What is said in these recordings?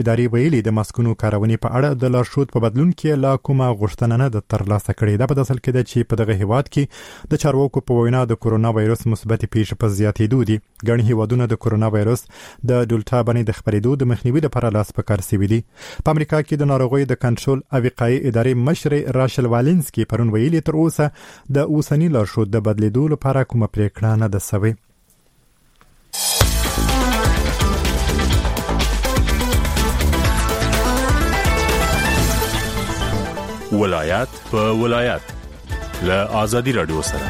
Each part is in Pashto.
ادارې ویلي د ماسکونو کارونې په اړه د لارښود په بدلون کې لا کومه غوښتنه نه ده ترلاسه کړې. دا په اصل کې ده چې په دغه هیواد کې د چارواکو په وینا د کورونا وایرس مثبت پیښې په زیاتېدو دي. ګڼ هیوادونه د کورونا وایرس د ډلتا بڼې د خپرېدو د مخنیوي لپاره لاس په کار شوي دي. په امریکا کې د ناروغیو د کنټرول او وقایې ادارې مشر راشل والنسکي پرون ویلي تر اوسه د اوسنی لارښود د بدلیدو لپاره کومه پریکړه نه ده شوې. ولایت په ولایت له آزادي رادیو سره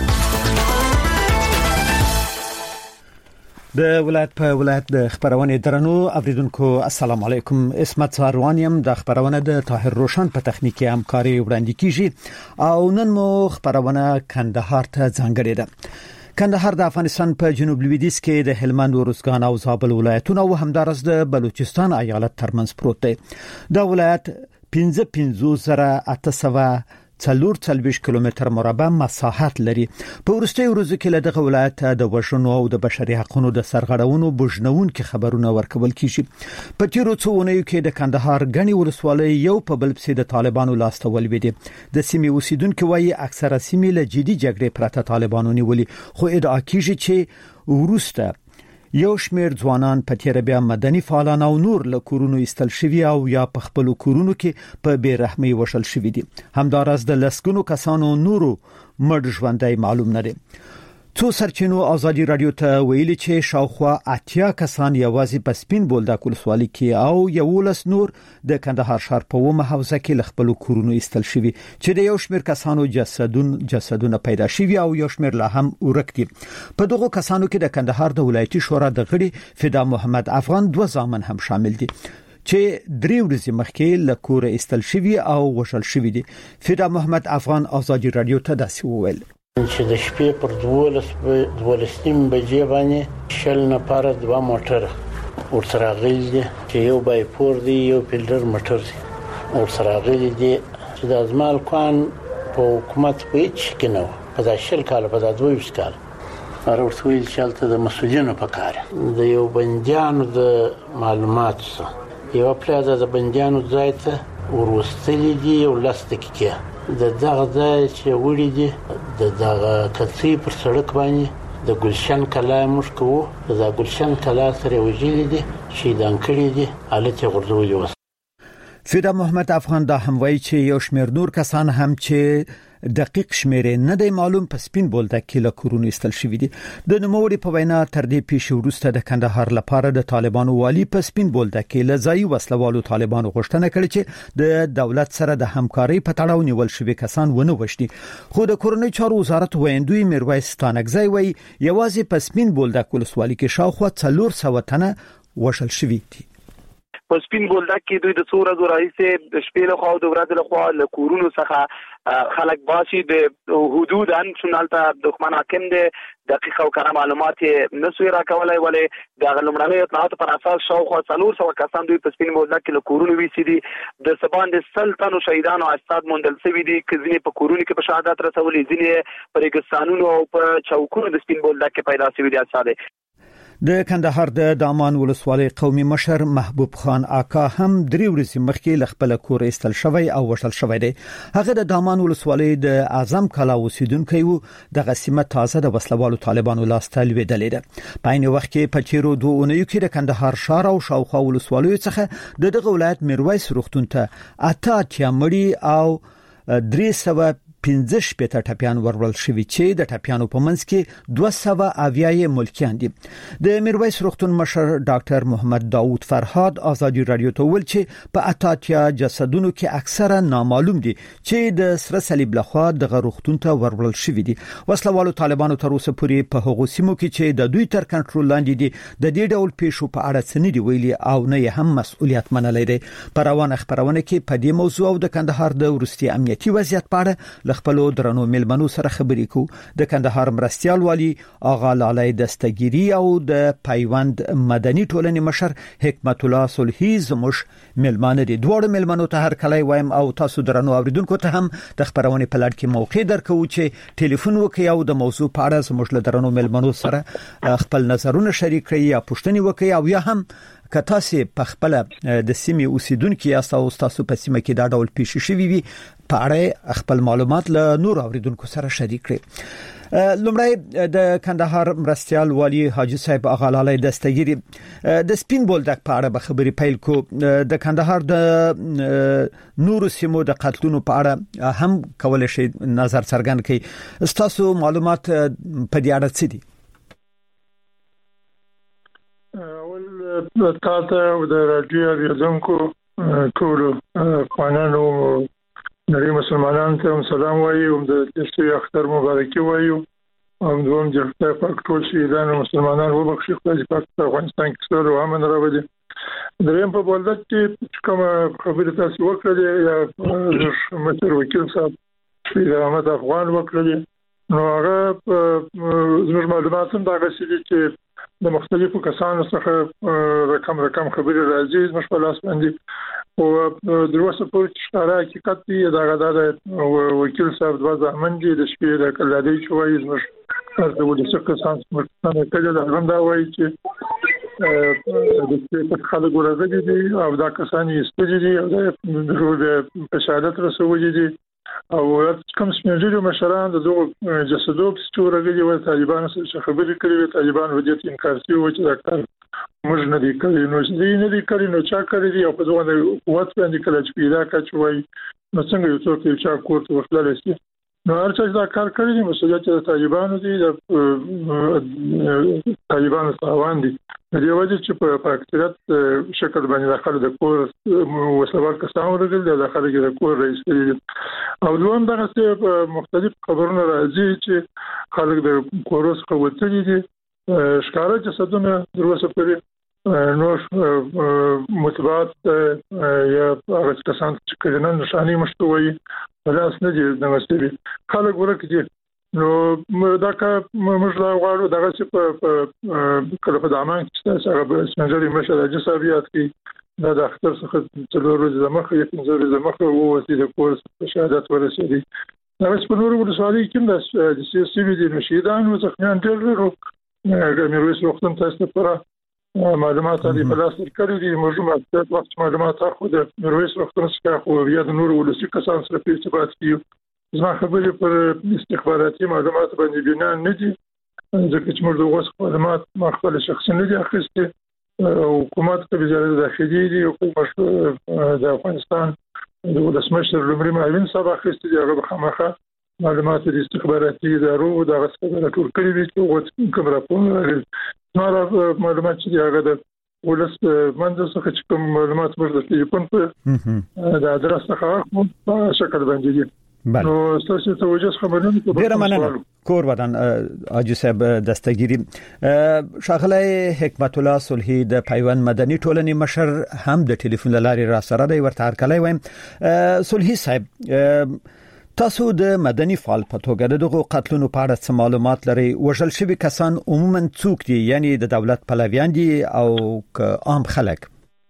د ولایت په ولایت د خبرونه درنو اوریدونکو السلام علیکم. اسمت ساروانیم د خبرونه د طاهر روشن په تخنیکی همکاري وړاندې کیږي او نن مو خبرونه کندهار ته ځانګړې ده. کندهار د افغانستان په جنوب لویدیځ کې د هلمند، ورزګان او زابل ولایتونو او همدارس د بلوچستان ایالت ترمنځ پروت دی. دا ولایت 15,840 کیلومتر مربع مساحت لري. په ورستي ورځو کې له دغه ولایت د وژنو او د بشري حقوقو د سرغړونو بوجنون کې خبرونه ورکول کیږي. په تیرو څو اونیو کې د کندهار غني ولسوالۍ یو په بل پسې د طالبانو لاسته ولويدي. د سیمې اوسیدونکو وايي اکثره سیمې له جدي جګړې پرته طالبانو نیولي، خو ادعا کیږي چې ورسته یو شمیر ځوانان په تیر بیا مدني فعالان او نور له کورونو ایستل شوی او یا په خپل کورونو کې په بیرحمي وشل شوی دي. همدارس د لسګونو کسانو نورو مړ ژوندۍ معلوم نه دي. څو سرچینو آزادي رادیو ته ویلي چې شاوخوا 80 کسان یوازې په سپین بولدک ولسوالۍ کې او 11 نور د کندهار ښار په ومه حوزه کې خپل کورونو ایستل شوی چې د یو شمیر کسانو جسدونه پیدا شوی او یو شمیر لا هم ورک دي. په دغه کسانو کې د کندهار د ولایتي شورا د غړي فدا محمد افغان 2 ځامن هم شامل دي چې 3 ورځې مخکې له کوره ایستل شوی او وشل شوی دي. فدا محمد افغان آزادي رادیو ته داسې وویل چې د شپې پر 12 بجې باندې شل نفر 2 موټر ورسره غلي دي چې یو بای پور دی یو پیلډر موټر دی ورسره غلي دي چې د ازمال کان په حکومت په هیڅ کې نه په شل کال په 22 کال ورته ویل چې د مسؤلینو په کار د یو بندیانو د معلومات سره یو پلاده د بندیانو ځای ته ورستلي دي او لاستیک کې د دغه ځای چې وړي دي د دغه کڅي پر سړک باندې د ګلشن کلا مشکو د ګلشن کلا سره وجیل دي شیدان کړی دي حالت غردوی وس. فدا محمد افغان دا هم وایي چې یو شمیر نور کسان هم چې دقیق شمیرې نه دی معلوم په سپین بولدک کې له کورونو ایستل شوی دي. د نوموړي په وینا تر دې پیښې وروسته د کندهار لپاره د طالبانو والی په سپین بولدک کې له ځای وسلوالو طالبانو غوښتنه کړې چې د دولت سره د همکارۍ په تړاو نیول شوی کسان ونه وښني. خو د کورنۍ چارو وزارت ویندوی میرویس ستانکزی وایي یوازې په سپین بولدک ولسوالۍ کې شاوخوا 400 تنه وشل شوی دي. په سپین بولدک کې دوی د څو ورځو راځي د شپې له خوا او د ورځې له خوا له کورونو څخه خلک باسي د حدود ان شنالته دښمن حاکم دی دقیق او کره معلومات نسوي راکولای ولې د لمړنۍ اطلاعات پر اساس شاوخوا 400 کسان دوی په سپین بولدک کې له کورونو ویسي دي. د سبان د سلطنو شهیدانو اجساد موندل شوي دي کزنی په کورونو کې په شهادت رسولې ځینې په ریګستانونو او په چوکونو د سپین بولدک کې پیدا شوي دي اجساد. د کندهار د دامان ولسوالۍ قومي مشر محبوب خان آقا هم 3 ورځې مخکې له خپل کور ایستل شوی او وشل شوی دی. هغه د دامان ولسوالۍ د اعظم کلا اوسیدونکو وو. د قسمه تازه د وسلوالو طالبانو لاسته لویدلې ده. په عین وخت کې په تیرو 2 اونیو کې د کندهار ښار او شاوخوا ولسوالیو څخه دغه ولایت میرویس روغتون ته 88 مړي او 315 ټپیان ورول شوی چې د ټپیانو په منځ کې 200 ملکیان دي. د میرویس روغتون مشر ډاکټر محمد داوود فرهاد آزادي رادیو ته ویل چې په 88 جسدونو کې اکثره نامعلوم دي چې د سره صلیب لخوا د روغتون ته ورول شوی دي. وسلوالو طالبانو تر اوسه پورې په هغو سیمو کې چې د دوی تر کنټرول لاندې دي د دې ډول پیښو په اړه څه نه دی ویلي او نه هم مسؤلیت منلای دي. پر روانه خبرونه کې په دې موضوع او د کندهار د ورستي امنیتي وضعیت په اړه خپلو درنو ملمنو سره خبرې کو. د کندهار مرستيال والی آغا لالای دستګيري او د پایوند مدني ټولنې مشر حکمت الله صلحي زموش ملمانه دي. دوړ ملمنو ته هر کله وایم او تاسو درنو اوریدونکو ته هم د خبرونه په لړ کې موقع درکو چې ټلیفون وکي او د موضوع په اړه زموږ له درنو ملمنو سره خپل نظرونه شریک کړئ یا پوښتنې وکي او یا هم کته سي په خپل د سیمې اوسیدونکو یا تاسو په سیمه کې دا ډول پیښ شوي وي په اړه خپل معلومات له نور اوریدونکو سره شریک کړئ. لومړی د کندهار مرستيال والی حاجی صاحب اغالالی دستګيري د سپین بولدک په اړه خبري پیل کو. د کندهار د نور سیمو د قتلونو په اړه هم کولای شي نظر څرګند کړي. تاسو معلومات په دې اړه څه دي؟ اول تاسو د رادیو ریاضونکو ټول قانونو نړۍ مسلمانانو ته سلام وايو، د دې اختر مبارکي وايو، هم دوم د خدای پاک ټول شهیدان مسلمانان وبخښي، خدای پاک په افغانستان کې سره او امن راوړي. دریم په بولدک کې کوم خبره تاسو وکړه یا مشر وکیل صاحب شهید احمد افغان وکړه، نو هغه زموږ معلومات هم دا غوښتي چې د مختلفو کسانو څخه رقم خبري راځي زموږ په لاس باندې او دروازه پورې ښکارا حقیقت دی. دا غدا وکیل صاحب د ځامن دي د شپې د کلادي شوې زموږ د ولسی کسان څخه کله دا غونډه وایي چې د دې خلک ورغلي دي او دا کسان یې ستړي دي او د شهادت رسولي دي او کوم سپینځلو مشران د دوه جسدو په ستورګي دي او طالبان سره خبرې کړې. طالبان ودیت انکار کوي چې ډاکټر موږ نه دي کړی، نو چې نه دي کړی نو چا کړی دی او په دوه قوت باندې کله چې پیدا کچوي نو څنګه یو څوک چې چا کوړ وختل شي. نو هر څه دا کار کړی دی مسؤلیت د طالبانو دی، د طالبانو روان دي. د یو وجه چې په اکثریت شکل باندې داخله د کور وسلوال کسان ورغلي د داخله د کور رئیس دی او دوم دغه مختلف خبرونه راځي چې خلک د کورس قوتلي دي ښکارا جسدونه دروازه پرې نو متبات یا هغه کسان چې کله نشانی مشتوي بلاس نه دي د مسلې خلک ورکړي. نو دا که موږ لا غواړو دغه چې په کله په دامان کې چې هغه سنجري مشه د جسابيات کې دا د اختر څخه څلور ورځې د مخه یې 15 ورځې د مخه وو د کورس په شهادت ورسېدي. دا په نور ولسوالۍ کې د سیاسي ویډیو شهیدان او ځخمیان ډېر ورو میرویس وختم تاسو لپاره معلومات دي په لاس کړی دي. موږ وخت معلومات اخو د میرویس وختم څخه خو بیا د نور ولسی کسان سره په ارتباط کې زما خبرې پر استخباراتي معلومات باندې بنا نه دي، ځکه چې موږ د اوس معلومات ما خپل شخصي نه دي اخیستي. حکومت په وزارت داخلي دي او د افغانستان د ولسمشر لومړي معاون صاحب اخیستي دي، هغه خامخا معلومات د استخباراتي ادارو د غسل ټول کړی دي چې کوم راپور معلومات چې هغه د ولس منځ څخه چې کوم معلومات موږ د ټلیفون په د ادرس څخه په شکل باندې دي. نو تاسو ته وجه خبرونه ډیر مننه کور ودان حاجی صاحب دستګيري. شاغله حکمت الله صلحي د پیوند مدني ټولنې مشر هم د ټلیفون لارې را سره دی ورته هرکلی وایم. صلحي صاحب تاسو د مدني فعال په توګه دغه قتلونو په اړه څه معلومات لري؟ وژل شوي کسان عموما څوک دي، یعنی د دولت پلویان دي او عام خلک؟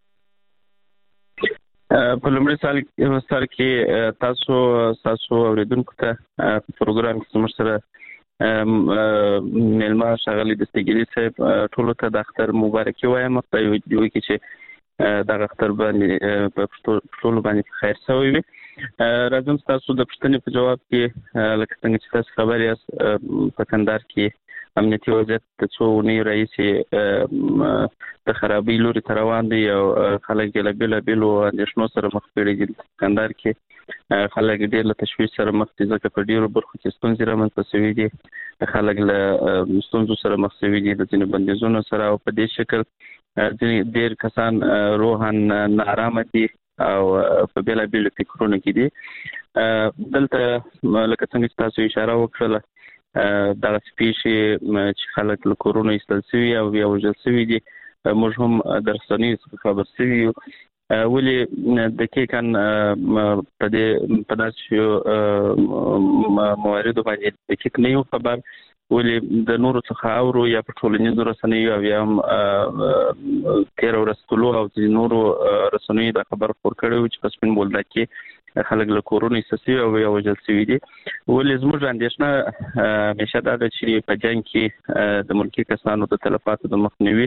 په لومړي سال کې تاسو اوریدونکو ته په پروګرام کې موږ سره ملما شغالي دستګيري صاحب ټول ته د اختر مبارکي وایم په یو کې چې د اختر باندې په ټول باندې خیر سوي وي. راځم تاسو د پښتنې په جواب کې لکه څنګه چې تاسو خبر یاست په کندهار کې امنیتي وضعیت د څو نه رئیس د خرابې لوري ته روان دي او خلک له بیلو اندېښنو سره مخ کړي دي. کندهار کې خلک ډېر له تشویش سره مخ دي ځکه په ډېرو برخو کې ستونزې رامنځته شوي دي، خلک له ستونزو سره مخ شوي دي د ځینو بندیزونو سره او په دې شکل ډېر کسان روحان ناارامه دي او په بیلو فکرونو کې دي. دلته لکه څنګه چې تاسو اشاره وکړه دا سپیشي چې خلک له کورونا ایستل شوي او بیا وژل شوي دي، موږ هم درسنی خبر شوي یو. ولې د کېکن په داسې مواردو باندې د کېک نه یو خبر، ولې د نورو څخه اورو یا په ټولنیزو رسنیو او یا هم 13 ورځې طلوع او د نورو رسنیو د خبر خپور کړی چې په سپین بولدک کې خلک له کورونا ایستل او یا وژل شوي دي. ولې زموږ اندېښنه همیشه دا ده چې په جنګ کې د ملکي کسانو د تلفاتو د مخنیوي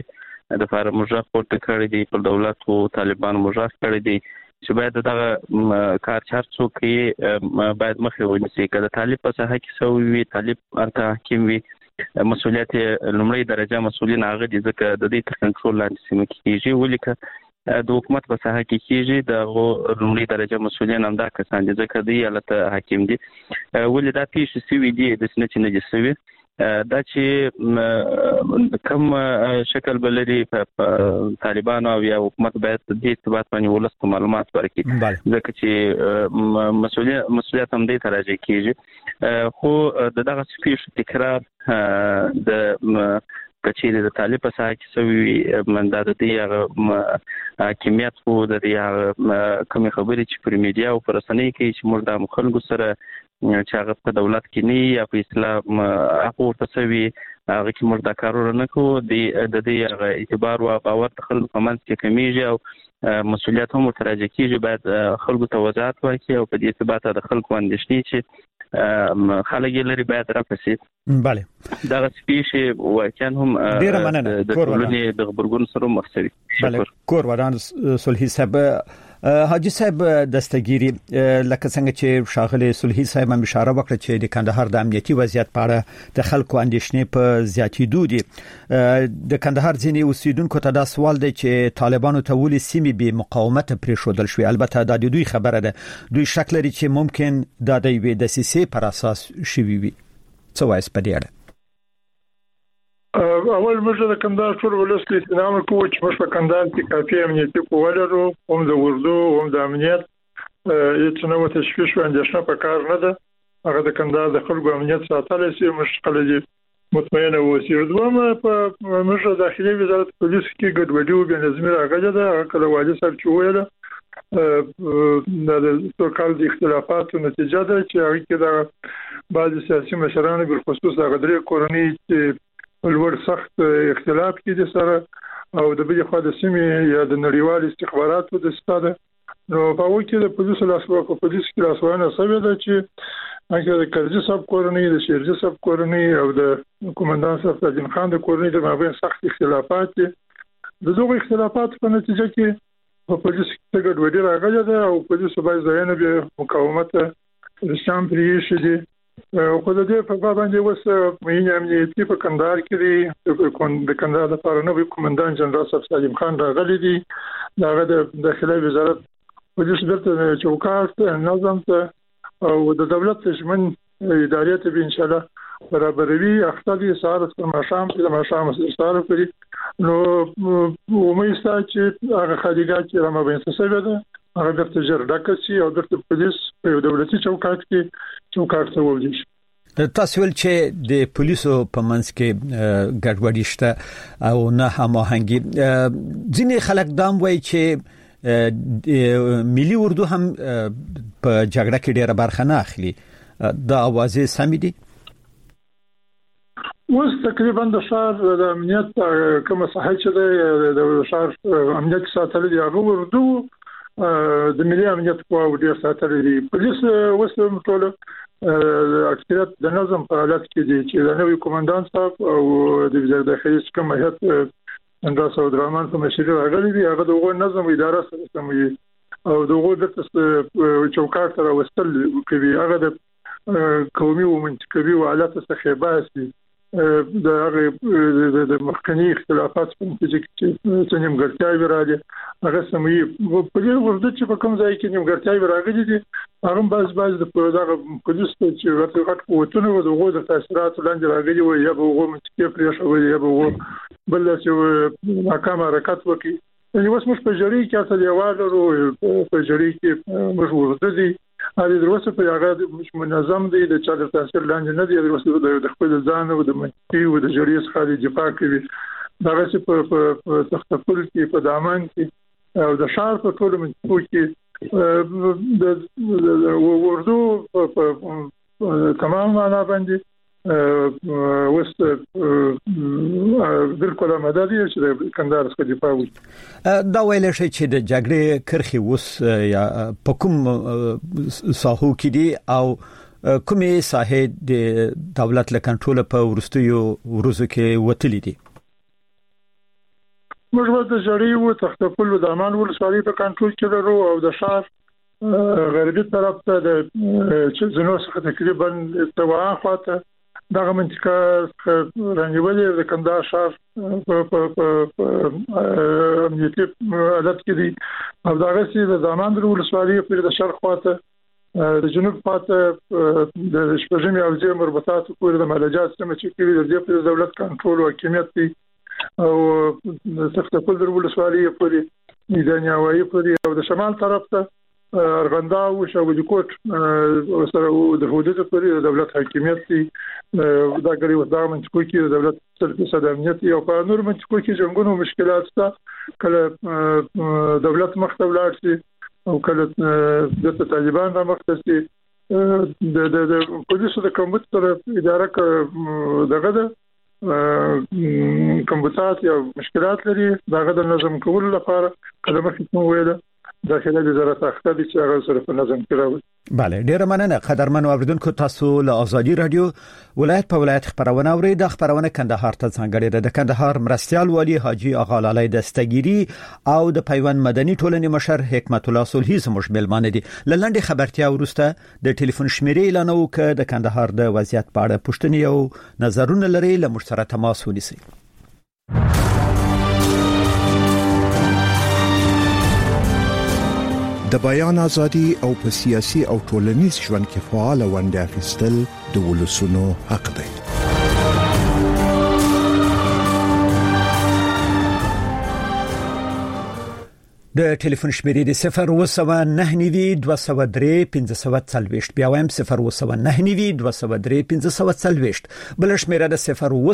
د فار مجاهد پورته کړی دی په دولت او طالبان مجاهد کړی دی چې باید دغه کار چارڅو کې باید مخه ونیسي کله طالب په ساحه کې سوي طالب انت حکیم وي مسؤلیت لومړی درجه مسؤلین هغه دي ځکه د دې تر کنټرول لاندې سیمه کېږي ولیکه د حکومت په ساحه کې کېږي د لومړی درجه مسؤلین هم دا کسان دي ځکه دی الته حکیم دي ولې دا پیښ سوي دي د سنت نه دي سوي دا چې کوم شکل بلري په طالبانو او یا حکومت باید د دې ثبات باندې ولست معلومات ورکړي ځکه چې مسؤلیت هم دې تراجع کیږي خو دغه سپیش تکرار د کچېره د طالب په ساحه کې سوي منداده دی کیمیات خو د دې کوم خبرې چې پر میډیا او پر رسنۍ کې چې موږ د مخالفو سره چې هغه په دولت کې نه یا په اسلام هغه تسوي هغه کې موږ د کارونه نه کوو د دې اعتبار او باور د خلکو په منځ کې کمیږي او مسؤلیت هم تراجع کیږي باید خلکو ته وضاحت ورکړي او په دې ثبات د خلکو اندېښنې چې خلک لري باید راپسي bale دا سپیش واقعا هم د ټولنې د خبرګون سره مخسري bale کور ودان صلحي صاحب حاجی صاحب دستګيري لکه څنګه چې شاغلي صلحي صاحب هم اشاره وکړه چې د کندهار د امنیتي وضعیت په اړه د خلکو اندېښنې په زیاتېدو دي د کندهار ځینې اوسیدونکو ته دا سوال دی چې طالبانو ته ولې سیمې به مقاومت پرې شودل شوې البته دا د دوی خبره ده دوی شک لري چې ممکن دا د وی د سیسي پر اساس شوي وي څه وایي په دې اړه اول موږ د کندهار ټول ولست استنام کوو چې موږ په کندهار کې کافي امنیتي قوه لرو هم د وردو هم د امنیت هیڅ نوې تشویش او اندېښنه په کار نه ده هغه د کندهار د خلکو امنیت ساتل شي مشکل دي مطمئنه اوسئ دومره په موږ د داخلي وزارت پولیس کې ګډوډي او بنظمي راغله ده کله واجب سره چويله د توکل د اختلافاتو نتیجه ده چې هغه کې د بعض سیاسي مشرانو بل خصوص د غدري کورنۍ چې ولور سخت اختلاف کې دي سره او د بل خوا د سیمې یا د نړیوال استخباراتو د ستاده نو په وکه د پولیس لاسوکو په پولیس کې لاسوانه سوي ده چې هغه د کرزي صاحب کورنۍ د شیرجي صاحب کورنۍ او د کومندان صاحب عظیم خان د کورنۍ د مابین سخت اختلافات دي د دوه اختلافات په نتیجه کې په پولیس کې ګډوډي راغله ده او پولیس باید ځاینه به مقاومت رسام پریښي دي خو د دې په باندې وسه مینه امنیتي په کندهار کې د کندهار لپاره نوې کومندان جنرال صاحب عظیم خان راغلي دي دغه د داخلي وزارت پولیس درته چوکاټ نظم ته او د دولت تشمن ادارې ته به ان شاء الله برابروي اختیاري ساره پر مشام د مشام سره کوي نو ومې ستا چې هغه خديګات چې را مبين څه ده هغه د تجربه ډکسي او د پولیس په دولتي چوکاټ ته وځي تاسو ول چې د پولیسو په منځ کې ګډوډي شته او نه هماهنګي ځینې خلک دام وایي چې ملي اردو هم په جګړه کې ډېره برخه نه اخلي دا اوازې سمې دي اوس تقریبا د شهر د امنیت کوم صحه چې د شهر امنیت ساتل دی هغه اردو د ملي امنیت په وړاندې ساتل دي پولیس وسله ټول اکثریت د نظم په حالت کې دي چې د نوې کومندان صاحب او د وزارت داخلي کوم هیئت انداز سعود الرحمن په مشري راغلي دي هغه د نظم اداره سره سموي او دغه د چوکاټ سره وستل کوي هغه د قومي او منطقوي حالات څخه باسي د هغه د مخکنی اختلافات په نتیجه کې چې نیمګړتیاوې راځي هغه سموي په دې ورته چې په کوم ځای کې نیمګړتیاوې راغلي دي هغه باز د دغه پولیس چې ورته غټ قوتونه و دغه د تاثیرات لاندې راغلي و یا به هغه منطقي پریښو یا به هغه بل چې ناکام حرکت وکړي یعنی اوس موږ په جری کې اصل یوازې په جری کې موږ ورته دي هغه دروسه په هغه منظم دي د چا د تاثیر لاندې نه دي دروسه د خپل ځان او د منطقي او د جری څخه دفاع کوي دا چې په تختپل کې په دامان کې او د شهر په ټول منطقو کې د وردو په تمام معنا باندې وست بالکل مداري چې د کندهار څخه دفاع وکړي دا ویل شي چې د جګړې کرخي وس یا په کوم ساحو کې دي او کومې ساحې د دولت له کنټرول په ورستیو ورځو کې وتلې دي موږ د جړی او تختپل د امان ولسوالۍ په کنټرول کې لرو او د شهر غربي طرف ته د زنو څخه تقریبا توان خواته دغه منطقه رانیولې د کندهار شهر په امنیتي حالت کې دي او دغه سي د امان ولسوالۍ په د شرق خواته د جنوب خواته د شپږمې او زیر مربوطات پورې د مالجات سم چې کوي د دولت کنټرول او حکومت دي او تختپل د ولسوالۍ پورې میدان یاوي پورې او د شمال طرف ته ارغندا او شاولي کوټ سره د حدود پورې د دولت حکومت دي دا غړي وځه منځکو کې د دولت سره د امنیت او په نور منځکو کې څنګه مشکلات شته کله دولت مخته ولاړ شي او کله د طالبان را مخته شي د پولیسو د کمبود سره اداره دغه د کمبودات یا مشکلات لري دغه د نظم کول لپاره کله مخکې ویل داخله وزارت اخته چې هغه سره په نظم کې راوړي. بله ډیره مننه قدرمن اوریدونکو تاسو له آزادي رادیو ولایت په ولایت خبرونه اورئ د خبرونه کندهار ته ځانګړې ده د کندهار مرستيال والی حاجی اغا لالی دستګيري او د پیوند مدني ټولنې مشر حکمت الله صلحي زموږ ملمانه دي لنډه خبرتیا ورسته د ټلیفون شمیرې اعلان وکړ د کندهار د وضعیت په اړه پوښتنې او نظرونه لري له موږ سره تماس ونیسئ. د بیان ازادي او په سیاسي او ټولنیز ژوند کې فعال ونډه اخیستل د ولسونو حق دی. د ټلیفون شمیرې د 02992031540 بیا وایم 02992031540 بل شمیره د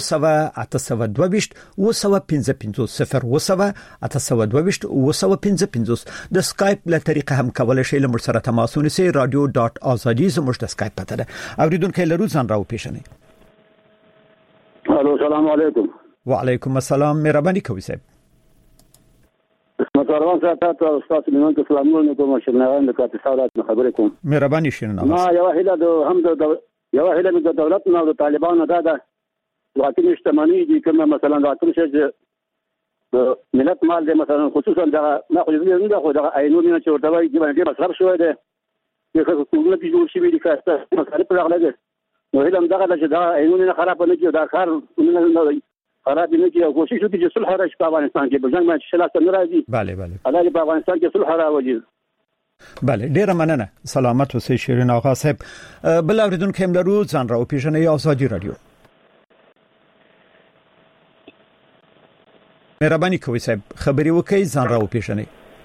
00822 د سکایپ له طریقه هم کولای شئ له موږ سره تماس ونیسئ radio.azadi زموږ د سکایپ پته ده. اوریدونکو لرو ځان راو پیژنئ. الو سلام علیکم. وعلیکم السلام مهرباني کوئ صاحب. متوروان ساتات او استاد سلیمان ته سلامونه کوم شنوان د کاپی ساولات خبرې کوم. مهرباني شنو. ما یو هله د هم د یو هله د دولت نه د طالبانو دا د واقعي اجتماعي دي کوم مثلا راټول شي ملت مال د مثلا خصوصا دا نه خو دې نه خو دا عینونی چې ورته وایي چې باندې مصرف شوی دی چې خو ټول کې جوړ شي دي کاسته مثلا په هغه لګي نو هله دا چې دا عینونی نه خراب نه کیږي دا کار نه خراب نه کیږي کوشش وکړي چې صلح راشي په افغانستان کې بجنګ ما شلاته نه راځي. bale الله په افغانستان کې صلح راوړي. bale ډیره مننه سلامت اوسئ شیرین آقا صاحب. بل اوریدونکو هم لرو ځان راو پیژنئ آزادي رادیو. مهرباني کوئ صاحب خبري وکړئ ځان راو پیژنئ.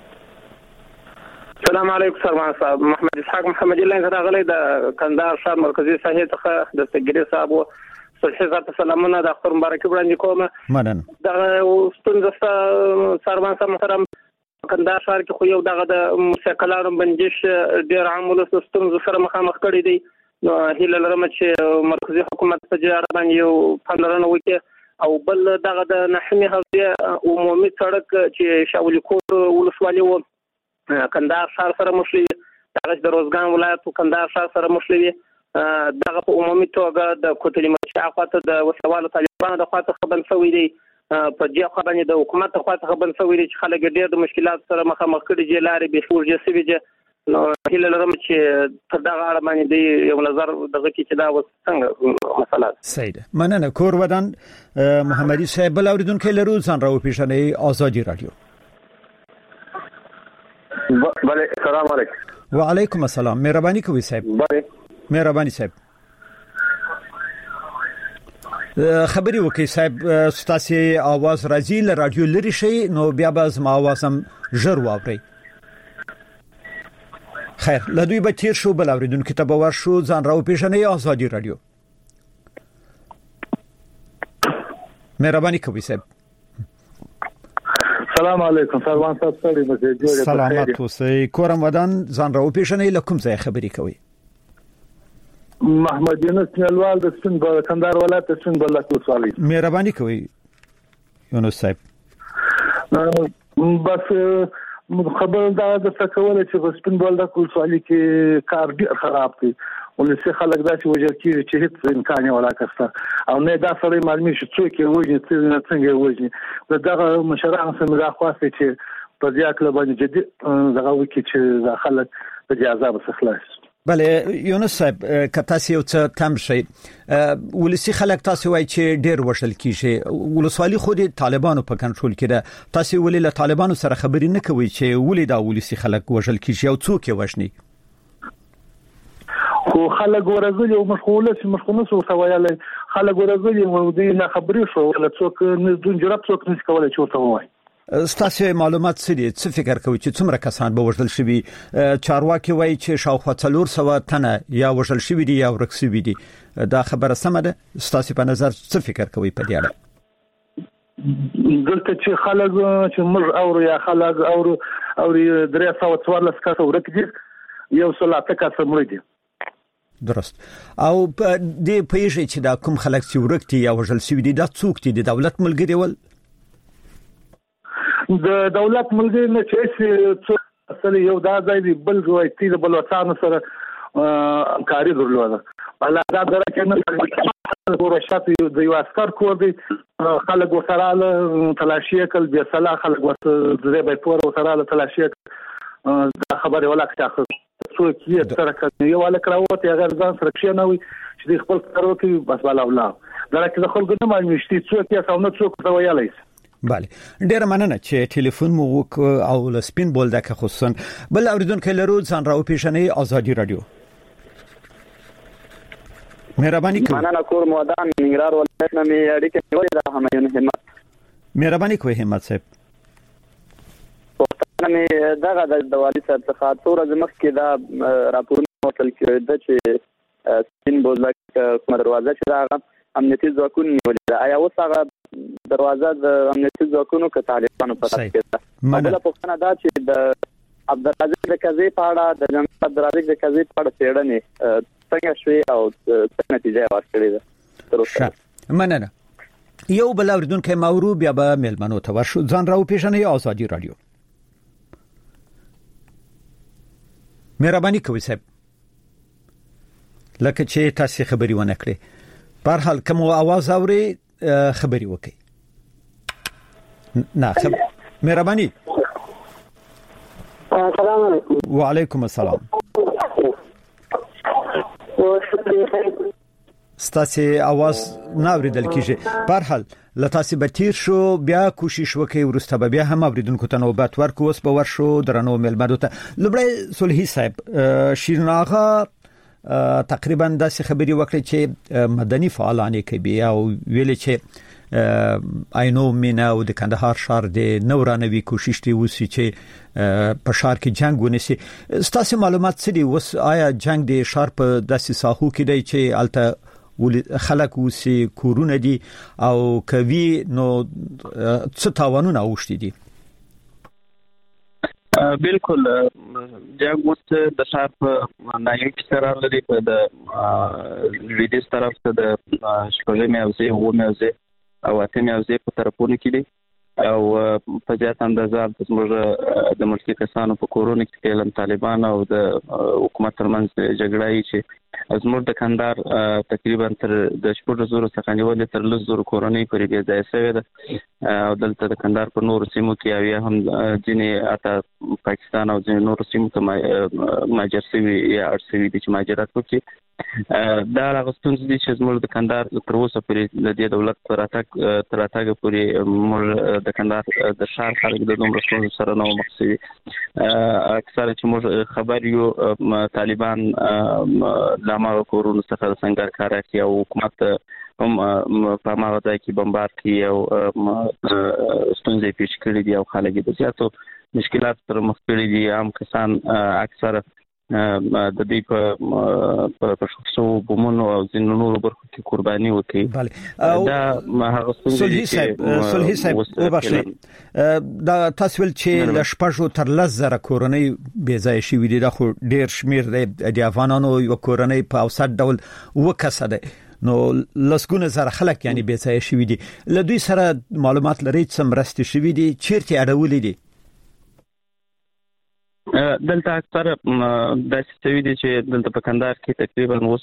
السلام علیکم سرمان صاحب محمد اسحاق محمد الله غراغلی د کندهار شهر مرکزی ساحې څخه د سګری صاحب صلحي زړه سلامونه د اختر مبارک وړاندې کوم. مننه. دا ستونزه سرمان صاحب محترم کندهار شهر کې خو یو دغه د موسیقلانو بندش ډیر عامل ستونزه سره مخامخ کړي دي. نو هیله لرم چې مرکزی حکومت په جاره باندې یو پاملرنه وکړي او بل دغه د نحمي حوزه عمومي سړک چې شاولي کوټ ولسوالۍ و کندهار شهر سره مشلي دغه د روزګان ولایت کندهار شهر سره مشلي دغه په عمومي توګه د کوټلی مرچا خواته د وسوالو طالبانو د خواته خبر شوې دي په دې خبرې د حکومت خواته خبر شوې دي چې خلک ډېر د مشکلات سره مخامخ کړي دي لارې به فورجه سوي دي. نو هیله لرم چې تر دا اړه باندې یو نظر دغه کې چې دا څنګه مسله صحیح ده. مننه کور ودان محمدي صاحب بل اوریدونکو لرو ځان راو پیژنئ آزادي رادیو. bale السلام علیکم. وعلیکم السلام مهرباني کوئ صاحب. bale مهرباني صاحب خبري وکي صاحب ستاسو आवाज راځي ل رادیو لري شي نو بیا به زما आवाज هم ژر واوري. خیر لدوی بچیر شو بل اوریدونکو ته باور شو ځان راو پیژنئ آزادي رادیو. مهرباني کوئ صاحب. السلام علیکم سلام تاسو ته مسجد سلامات اوسئ کورم ودان ځان راو پیژنئ لکم ځای خبري کوي. محمد یونس نیلوال د سپین بل کندهار ولایت سپین بل ولسوالۍ. مهرباني کوئ یونس صاحب. بس خبر دا د څه کول چې په سپین بل ولسوالۍ کې کار ډیر خراب دی ولسی خلک داسې وجل کیږي چې هیڅ امکان یې ولا کسته او نه دا سره معلومي شي څوک یې وژني څنګه وژني دغه مشران سم دا خواسته چې په دې اړه باندې جدي دغه وکړي چې خلک په دې عذاب څخه خلاص. بله یونس صاحب کتاسي یو څه تم شي ولسی خلک تاسو وایي چې ډیر وشل کیږي ولسوالي خو د طالبانو په کنټرول کې ده تاسو ولې له طالبانو سره خبرې نه کوي چې ولې دا ولسی خلک وشل کیږي او څوک یې وژني خو خلک ورزلي او مشغوله سو وایي خلک ورزلي او دې نه خبرې شو ولا څوک نه دون جرأت څوک نشي کولای چې ورته وایي. ستاسو معلومات څه فکر کوي چې څومره کسان به وژل شوي چارواکي وایي چې شاوخوا 400 تنه یا وژل شوي دي یا ورک شوي دي دا خبره سمه ده ستاسو په نظر څه فکر کوي په دې اړه دلته چې خلک چې موږ او یا خلک او 314 کسه ورک دي یو سلاته کسه مړ دي درست او د پیژې چې دا کوم خلک چې ورکتي یا وژل شوي دي دا څوک دي د دولت ملګری ول د دولت ملګری نه چې اصل یو دا ځای دی بل روایتي د بلوچستان سره کاری درلوده بل دا درکه نه ورشات د یو عسكر کور دی خلک وسراله تلاشي کل به صلاح خلک وسره به پور وسراله تلاشي دا خبره ولا کاخه څوک یې سره کوي یو ولا کراوته هغه ځان سره کښې نه وي چې خپل کارو کوي بس بالا ولا درکه د خلکو نه معلومه شي څوک یې څو نه څوک دا ویلای. بله ډیر مننه چې ټلیفون مو وک او لسپین بولدک خصوصا بل اوریدونکو لرو ځان راو پیښنې ازادي رادیو مهرباني کوئ. مننه کور مودان ننګرهار ولایت نه مې اړیکه نیولې ده همایون همت مهرباني کوئ همت صاحب. پښتنه مې دغه د والي صاحب څخه تور زمخ کې دا راپورونه ورتل کېده چې سپین بولدک کوم دروازه چې دا امنیتي ځواکونه نیولې ده آیا اوس هغه دروازه د امنیتي ځواکونو کې طالبانو په تاسو کې ده بل پښتنه دا چې د عبدالرزاق د قضیې په اړه د جنرال عبدالرزاق د قضیې په اړه څېړنې څنګه شوې او څه نتیجه ورکړې ده تر اوسه. مننه. یو بل اوریدونکو ماورو بیا به ملمنو ته ورشو ځان راو پیښنې ازادي رادیو مهرباني کوئ صاحب لکه چې تاسو خبري ونه کړې په هر حال کوم आवाज اوري خبري وکي نه مهرباني. السلام علیکم. وعلیکم السلام. ستاسو आवाज نه اوریدل کیږي په هر حال لتاسو به تیر شو بیا کوشش وکي ورسته بیا هم اوریدونکو ته نوبت ورکو اوس به ورشو درنو ملمدو ته لبړی صلحي صاحب شیرناغه تقریبا داسې خبري وکړي چې مدني فعالان کوي او ویل چې آینو مینا او د کندهار شهر د نورانوي کوشش دی وسی چې په شهر کې جنگ ونیسي ستاسو معلومات څه دي وس آیا جنگ د شهر په داسې ساحو کې دی چې الته خلک وسی کورونه دي او کوي نو څه تاوانونه اوښتي دي؟ بالکل جنگ اوس د شهر په نایل کې سره لري په د لویدیځ طرف ته د شپږمې اوځي ومه اوځي او اتمې اوځي په طرفونو کې دي او په ځات اندازه د ملکی کسانو په کورونو کې کلم طالبان او د حکومت ترمنځ جګړه چې زموږ د کندهار تقریبا تر د 4,000 څخه نیولې تر 2,000 کورنۍ پورې بیا ځای شوی ده او دلته د کندهار په نورو سیمو کې یا هم ځینې اته پاکستان او ځینې نورو سیمو ته مهاجر شوي یا اړ شوي دي چې مهاجرت وکړي دا هغه ستونزې دي چې زموږ د کندهار تر اوسه پورې د دې دولت تر راتګ پورې موږ د کندهار د ښار خلک د دومره ستونزو سره نه مخ شوي اکثره چې موږ خبر یو طالبان لامه کورونو څخه د سنگار کار کوي او حکومت هم په هغه ځای کې بمبار کوي او ستونزې پیښ کړې دي او خلک د زیاتو مشکلات سره مخ کړي دي عام کسان اکثره د دې په شخصو بمونو او ځینو نورو برخو کې قرباني وکړي دا هغه صلحي صاحب وبخښئ دا تاسو ول چې د شپږو تر 10,000 کورنۍ بې ځای شوي دي دا خو ډیر شمیر دی د افغانانو یو کورنۍ په اوسط ډول وکسه ده نو لسګونه زره خلک یعنی بې ځای شوي دي له دوی سره معلومات لري چې مرستې شوي دي چیرته اړولې دي؟ دلته اکثره داسې سوي دي چې دلته په کندهار کې تقریبا اوس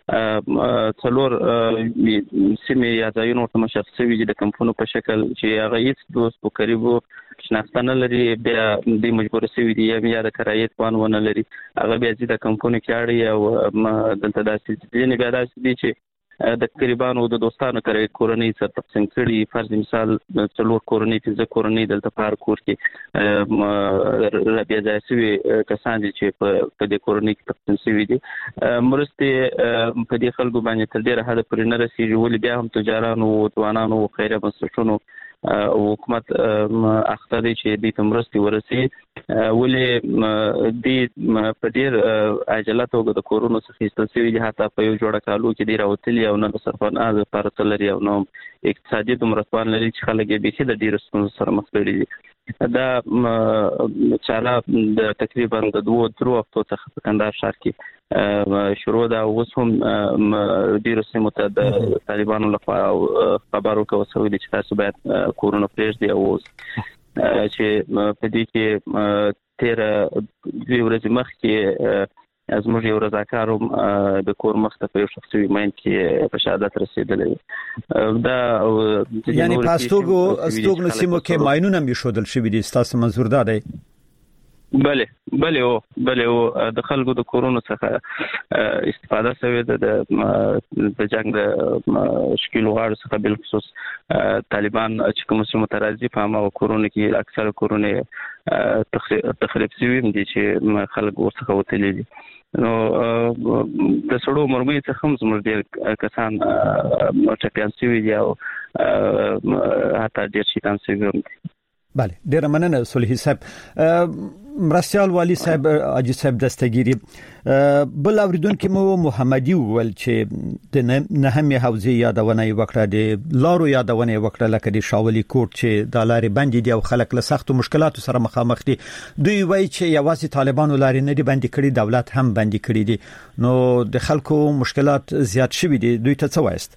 څلور سیمې یا ځایونه ورته مشخص شوي دي د کمپونو په شکل چې هغه هیڅ دوست په قریبو شناخته نه لري، بیا د مجبور شوي دي یا د کرایې توان ونه لري، هغه بیا د کمپونو کې اړي او دلته داسې ځینې بیا داسې دي چې د قریبانو د دوستانو کرای کورنۍ سره تقسیم کړي. فرض مثال څلور کورنۍ 15 کورنۍ دلته په هر کور کې بیا ځای شوي کسان دي چې په دې کورنۍ کې تقسیم شوي دي. مرستې په دې خلکو باندې تر ډېره حده پورې نه رسېږي، ولې بیا هم تجارانو او ځوانانو او خیریه بنسټونو او حکومت اخته دي چې دې ته مرستې ورسي، ولې دې په ډېر عجله توګه د کورونو څخه ایستل شوي دي، حتی په یو جوړه کالو کې دې راوتلي او نه د سرپناه لپاره څه لري او نه اقتصادي دومره توان لري چې خلک یې بیخي د ډېرو ستونزو سره مخ کړي دي. دا چاره د تقریبا د 2-3 هفتو څخه په کندهار ښار کې شروع ده. اوس هم ډېرو سیمو ته د طالبانو لخوا خبر ورکول شوی دی چې تاسو باید کورونه پرېږدئ، او چې په دې کې تېره 2 ورځې مخکې زموږ یو رضاکار هم د کور مخ ته په یو شخصي ماین کې په شهادت رسېدلی. دا یعنی په استوګنو سیمو کې ماینونه هم ایښودل شوي دي، ستاسو منظور دا دی؟ بله او د خلکو د کورونو څخه استفاده شوې ده د جنگ د شکیلو غاړو څخه، بالخصوص طالبان چې کوم سیمو ته راځي په هغه کورونو کې اکثره کورونه تخریب شوي دي چې خلک ورڅخه وتلي دي. نو د سړو مرمۍ څخه هم زموږ ډېر کسان ټپیان شوي دي او حتی ډېر شهیدان شوي هم دي. بله، ډیره مننه صلحي صاحب. مرستیال والی صاحب حاجی صاحب دستګيري، بل اوریدونکو مو محمدي وویل چې د نهمې حوزې یادونه وکړه، د لارو یادونه وکړه، لکه د شاولي کوټ چې د لارې بندي دي او خلک له سختو مشکلاتو سره مخامخ دي. دوی وایي چې یوازې طالبانو لارې نه دي بندي کړي، دولت هم بندي کړي دي، نو د خلکو مشکلات زیات شوي دي. دوی ته څه وایست؟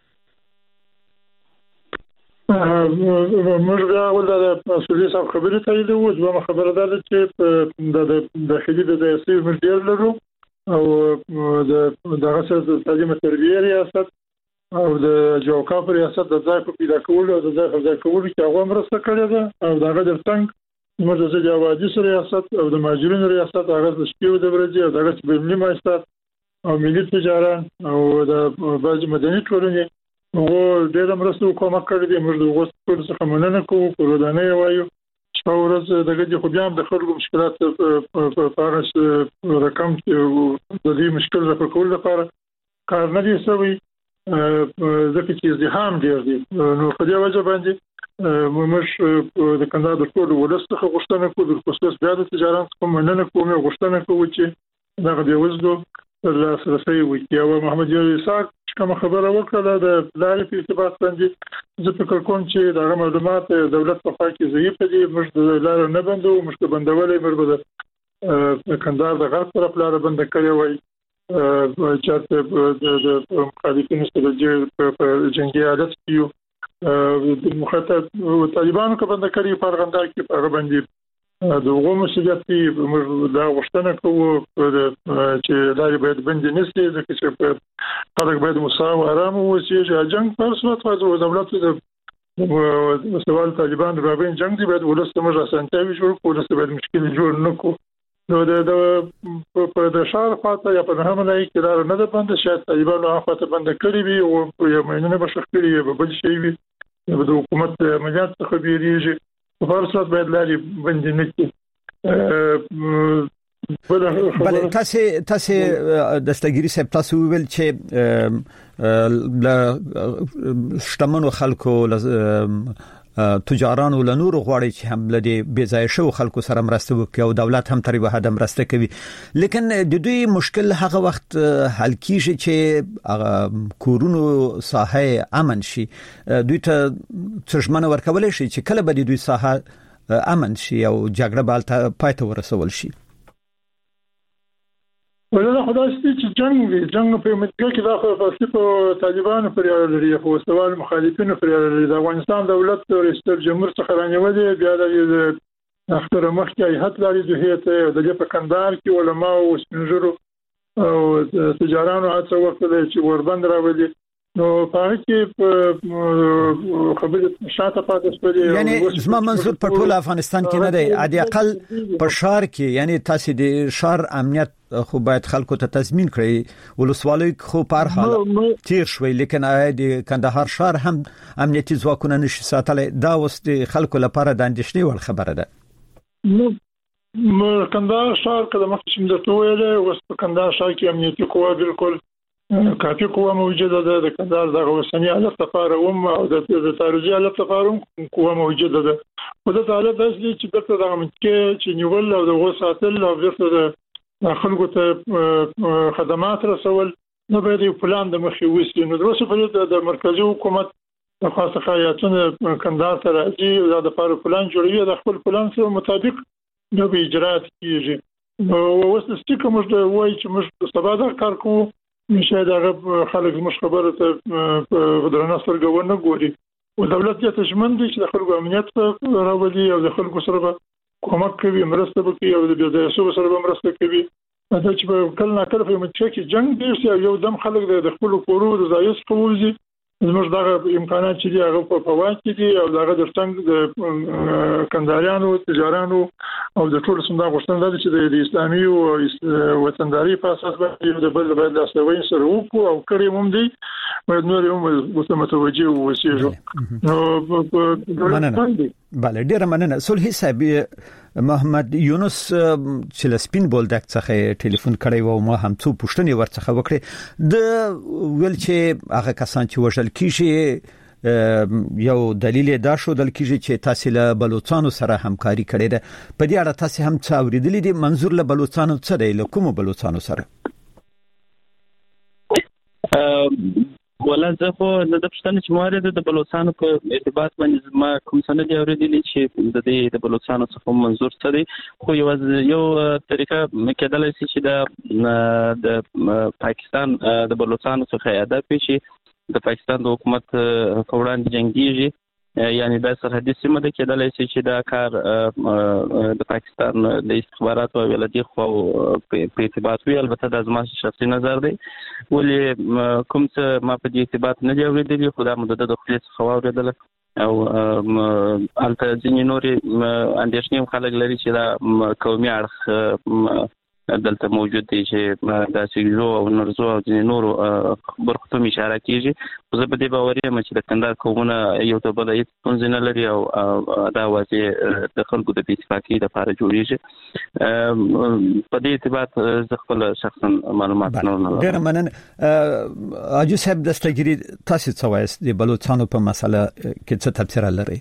موږ غواړو د مسؤلیت صاحب خبرې ته یې وځو. زما خبره ده چې د داخلي د سیاسي مدیر لرو او د دغه سره د تعلیم تربیه ریاست او د جوکا پر ریاست د ځای په پیدا کولو او د ځای په ځای کولو کې هغه مرسته کړې ده، او دغه د څنګه موږ د جوادي ریاست او د ماجرین ریاست هغه د شپې د ورځې او دغه په ملي مجلس او ملي تجارت او د بعض مدني ټولنې وو ډېر مرسته کومه کړې دي. موږ د وګړو څخه مننه کوو، پرودانه وایو چې ورځ دغه د خو بیا د خلکو مشکلات په اړه رقم د دې مشکل د کول لپاره کار نه دی شوی، ځکه چې ازدحام ډېر دی. نو په دې وجه باندې موږ د کندهار د ټول ولست څخه غوښتنه کوو، د خصوص بیا د تجارت څخه مننه کوو، غوښتنه کوو چې دغه د وزدو لاسرسي وکړي. او محمد یوسف کوم خبره وکړه د لارې په ارتباط باندې، زه فکر کوم چې دا معلومات دولت په خوا کې ضعیف دي. موږ د لارې نه بندو، موږ د بندولې موږ د کندهار د غرب طرف لارې بند کړې وای چې د مخالفینو سره د جنگي حالت کې د مخاطب طالبانو کې بند کړی په ارغندار کې په باندې دغه مسؤلیت موږ دا غوښتنه کوو چې لارې باید بند نه شي، ځکه چې خلک باید مساو آرام اوسي. چې جنگ پر صورت او دولت د سوال طالبان د بابین جنگ دی، باید ولست موږ اسانتیاوي جوړ کړو، ولست باید مشکل جوړ نه کړو. نو د شهر خاطر یا په هم نه کې لار نه ده بند، شاید طالبانو هغه ته بند کړی وي او یو مینه بشکري به بل شي وي، د حکومت عملیات څخه بیریږي. په هر صورت باید لارې بند نه کړي. بله، تاسو دستګيري صاحب تاسو ویل چې شتمنو خلکو تجارانو له نور غواړي چې هم لدی بيځای شو خلکو سره مرسته وکړي او دولت هم تر یوه حد مرسته کوي، لیکن د دوی مشکل هغه وخت حل کیږي چې کورونو ساحه امن شي. دوی ته څرمنه ورکول شي چې کله به دوی ساحه امن شي او جګړه به پای ته ورسول شي. ولله خدای چې جنگ په مدګه کې دا په طالبانو پر اړه لري، خو سوال مخالفینو پر اړه لري. د افغانستان دولت رئیس جمهور څخه رانیولې، بیا د اخر مخکې هیئت لري د هیئت د دې په کندهار کې علما او سپینږیرو او تجارانو هڅه وکړه چې وربند راوړي نو په کې خبرې شاته پاتې شولې یعنی زما منظور په ټول افغانستان کې نه دی عادي اقل په شهر کې یعنی تاسو د شهر امنیت خو باید خلکو ته تضمین کړئ ولسوالۍ خو په هر حال تیر شوي لیکن د کندهار شهر هم امنیتي ځواکونه نشي ساتلی دا اوس د خلکو لپاره د اندېښنې وړ خبره ده نو کندهار شهر کله مخکې د تویل اوس په کندهار شهر کې امنیتي قوا بالکل کافي قوا موجوده ده د کندهار د اوسنی حالت لپاره او د تاریخي حالت لپاره قوا موجوده ده په دې حالت داسې چې دغه د امنیت چې نیول او د وساتل او د خلکو ته خدمات رسول نو باید یو پلان د مخې وسی نو دروسه په د مرکزی حکومت د خاصه خیاطونه کندهار ته راځي دا د لپاره پلان جوړوي د خپل پلان سره مطابق نو به اجرات کیږي نو اوس د سټیک موږ وایي چې موږ سبا دا کار کوو نشه دا خلک مش خبره ته غدرنا سرګونه ګوري او دولت یې تشمن دي چې د خلکو امنیت راوړي او د خلکو سره کومک کوي مرسته وکړي او د بیځایسو سره مرسته کوي دا چې کله ناکله په مچ کې جنگ دي یو دم خلک د خپل کورو د ځایس قوزي زموږ دغه امکانات چې دی هغه په فواید دي او دغه د څنګه د کندهاریانو تجارانو او د ټول سم دا غوښتنه ده چې د اسلامي او وطنداري په اساس باندې د بل باید لاسوي سره وکړو او کړي هم دي باید نور هم متوجه وسیږو نو بله ډیر مننه صلح صاحب محمد یونس چې لسپین بولدک څخه ټلیفون کړی و ما هم څو پوښتنې ورڅخه وکړې د ویل چې هغه کسان چې وژل کیږي یو دلیل دا شو دل کیږي چې تاسو له بلوچستان سره همکاري کړې ده په دې اړه تاسو هم څه اوریدلې دي منظور له بلوچستان څه دی له کوم بلوچستان سره ولا زه خو د پښتنې چې موارد د بلوچستان په ارتباط باندې ما کوم سند دی اوریدلی چې د بلوچستان څخه منظور څه دی خو یو طریقه کېدلای شي چې د پاکستان د بلوچستان څخه هدف شي د پاکستان د حکومت کوړان جنگيږي یعنی د سرحدي سیمه د کېدلای شي چې دا کار د پاکستان د استخباراتو او ولادي خو په ارتباط وی البته د ازما شخصي نظر دی ولې کوم څه ما په دې ارتباط نه دی اوریدلی خو دا مدد د خپل څخه اوریدل او البته ځینې نورې اندېښنې خلک لري چې دا قومي اړخ دلته موجود دي چې د سیګزو او نورزو او د نورو برخو ته اشاره کیږي زه په دې باور یم چې د کندهار قومونه یو ته بل هیڅ ستونزې نه لري او دا واځي د خلکو د اتفاقي لپاره جوړیږي په دې ارتباط زه خپل شخصا معلومات نه لرم ډیر مننه اجو صاحب دستګری تاسو څه وایي د بلوچستان په مسله کې څه تفسیر لري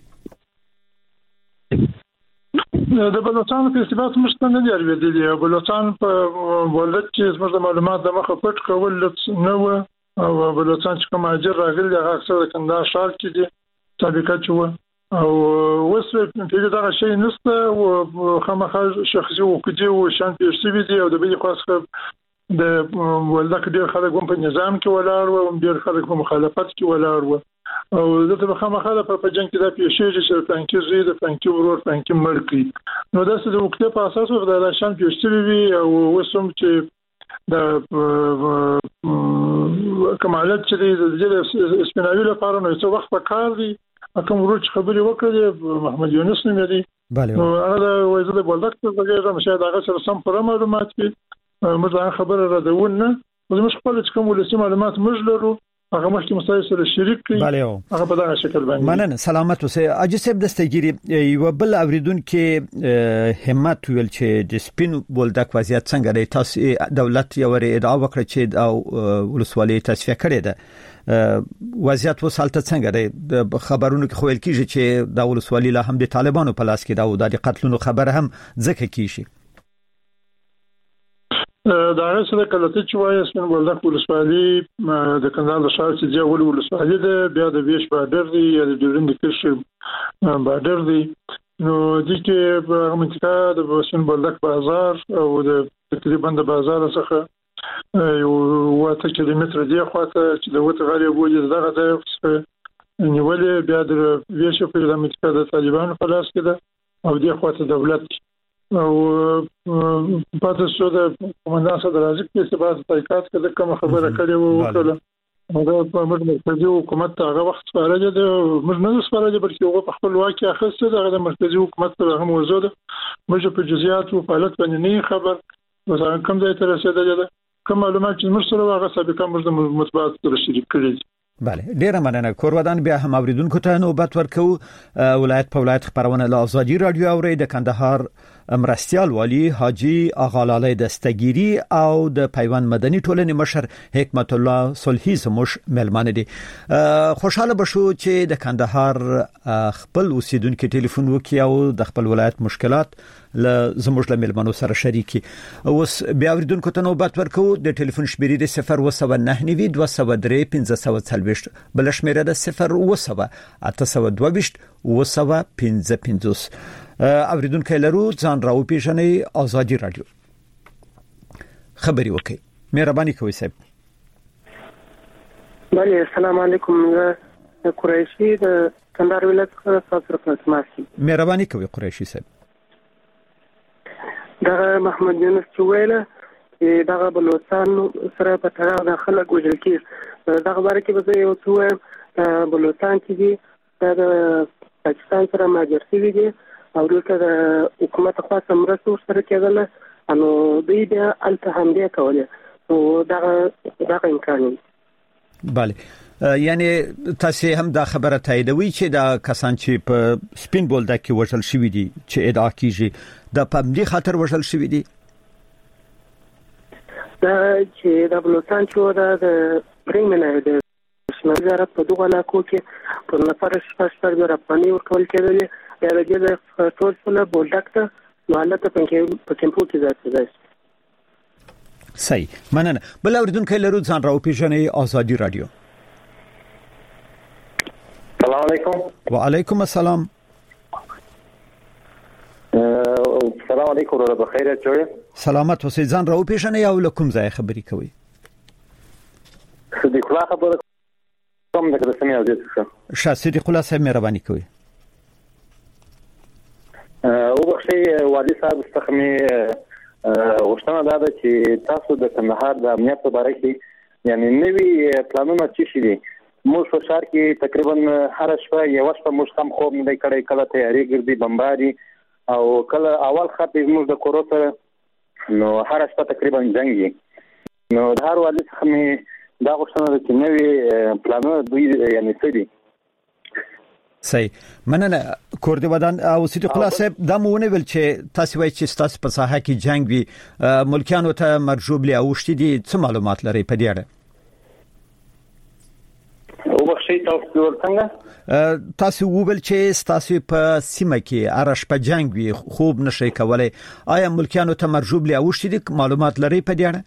د بلوچستان په ارتباط مشته نه دی اوریدلی بلوچستان په ولادت چې زموږ د معلومات د مخه پټ کول نه و او بلوچستان چې کوم اجر راغلی هغه اکثر د کندهار ښار کې دي سابقه چې و او اوس په دې دا شی نشته او خامخا شخصي وکړي او شان پیښې دي او د بل خاصه د ولادت ډیر خلک په نظام کې ولاړ او ډیر خلک په مخالفت کې ولاړ و او دغه خامخا په جنگ کې د پیښې چې فانکی زوی د فانکی ورور فانکی ملکی نو دا څه د وکړه په اساس د شان پیښې وی او وسوم چې د کمالات چې د اسپیناوي لپاره نو څو وخت په کار دي کوم ورور چې خبري وکړي محمد یونس نوم دی نو هغه وایي د بولدک څخه چې شاید هغه سره سم پر معلومات کې موږ خبره را دونه موږ خپل چې کوم ولسی معلومات موږ لرو هغه مخکې مسایل سره شریک کړي هغه په دغه شکل باندې مننه سلامت اوسه اجسب دستګری یو بل اوریدون کې همت ویل چې د سپین بولدک وضعیت څنګه دی تاسو دولت یو ادعا وکړه چې او ولسوالۍ تصفیه کړې ده وضعیت وسالته څنګه دی خبرونو کې خویل کیږي چې د ولسوالۍ له هم د طالبانو په لاس کې دا د قتلونو خبر هم ځکه کیږي دا رسله کله چې وایي سپین بولدک ولسوالۍ د کندهار د ښار چې دی ولسوالۍ ده بیا د ویش بادر دی یا د ډیورند کرښ بادر دی نو د کې په منطقه د سپین بولدک بازار او د تقریبا د بازار څخه یو 8 کیلومتر دی خواته چې د وته غالي بوجي دغه د نیولې بیا د ویش په منطقه د طالبانو په لاس کې ده او د خواته دولت او پاتې شو د قومندان صدر راځي چې سبا تحقیقات کې کوم خبره کړې وو وکړه دا په مرکزي حکومت هغه وخت سپارل دي موږ نه سپارل بلکې هغه په خپل واقع اخیسته د مرکزي حکومت سره هم وزود موږ په جزئیات او حالت باندې نه خبر مثلا کوم ځای ته رسیدل دي کوم معلومات چې موږ سره هغه سابقه موږ د مطبوعات سره شریک کړی بله ډیره مننه کورودان بیا هم اوریدونکو ته نوبت ورکو ولایت په ولایت خبرونه له ازادي رادیو اوري د کندهار مرستيال والی حاجی اغالاله دستگیری او د پیوند مدني ټولنې مشر حکمت الله صلحي زموږ ملمانه دي خوشاله بشو چې د کندهار خپل اوسیدونکو ټلیفون وکي او د خپل ولایت مشکلات له زموږ له ملمنو سره شریکي اوس بیا اوریدونکو ته نوبت ورکو د ټلیفون شمیرې 01992031540 بل شمیره ده 01822 اوریدونکو لرو ځان راو پیژنې ازادي رادیو خبري وکي مهرباني کوئ صاحب بله السلام علیکم قریشی د کندهار ولایت څخه تاسو راپاسماسي مهرباني کوئ قریشی صاحب دا محمد یونس چويله دا بلوچستان سره په تړاو د خلک وجل کی دا خبره کې به یو څو بلوچستان کې دي د پاکستان سره ماجرسي دي او دلته د حکومت خاصه مرسته سره کېدل نو دوی د التهامدې کوله او دا امکان دی بله یعنی تاسو هم دا خبره تاییدوي چې دا کسان چې په سپین بولدک کې وژل شوی دي چې ادعا کیږي د پمدي خاطر وژل شوی دي دا چې د بلوچستان چې د پریمنه د شمالي په دغه علاقو کې په نفر شپږ رپانی ورکول کېدل یا د دې ټول څه بولدک ته حالت په کمپو کې ځای صحیح مننه بل اوریدونکو لرو ځان راو پیژنې ازادي رادیو السلام علیکم وعلیکم السلام السلام علیکم ورحمت الله وبرکاته سلامت اوسئ ځان راو پیژنې او کوم ځای خبري کوي صدیق الله خبره کوم د رسمي او دې ښه صدیق الله صاحب مهرباني کوي او بخشي والي صاحب استخمي غوښتنه ده چې تاسو د کندهار د امنیت په اړه کې یعنی نوی پلانونه چې شي دي موږ په شهر کې تقریبا هر شپه یو شپه موږ هم خوب نه کړی کله تیاری ګرځي بمباري او کله اول خط موږ د کورو سره نو هر شپه تقریبا جنگي نو د هر والي څخه مې دا غوښتنه ده چې نوی پلانونه دوی یعنی څه دي صحیح مننه کور دی ودان او صدیق الله صاحب دا مونږ ویل چې تاسو وایي چې تاسو په ساحه کې جنگ وي ملکیانو ته مرجوب لې اوشتي دي څه معلومات لري په دې اړه او بخښي تاسو ورڅنګه تاسو وویل چې تاسو په سیمه کې ارش په جنگ وي خوب نشي کولای آیا ملکیانو ته مرجوب لې اوشتي دي معلومات لري په دې اړه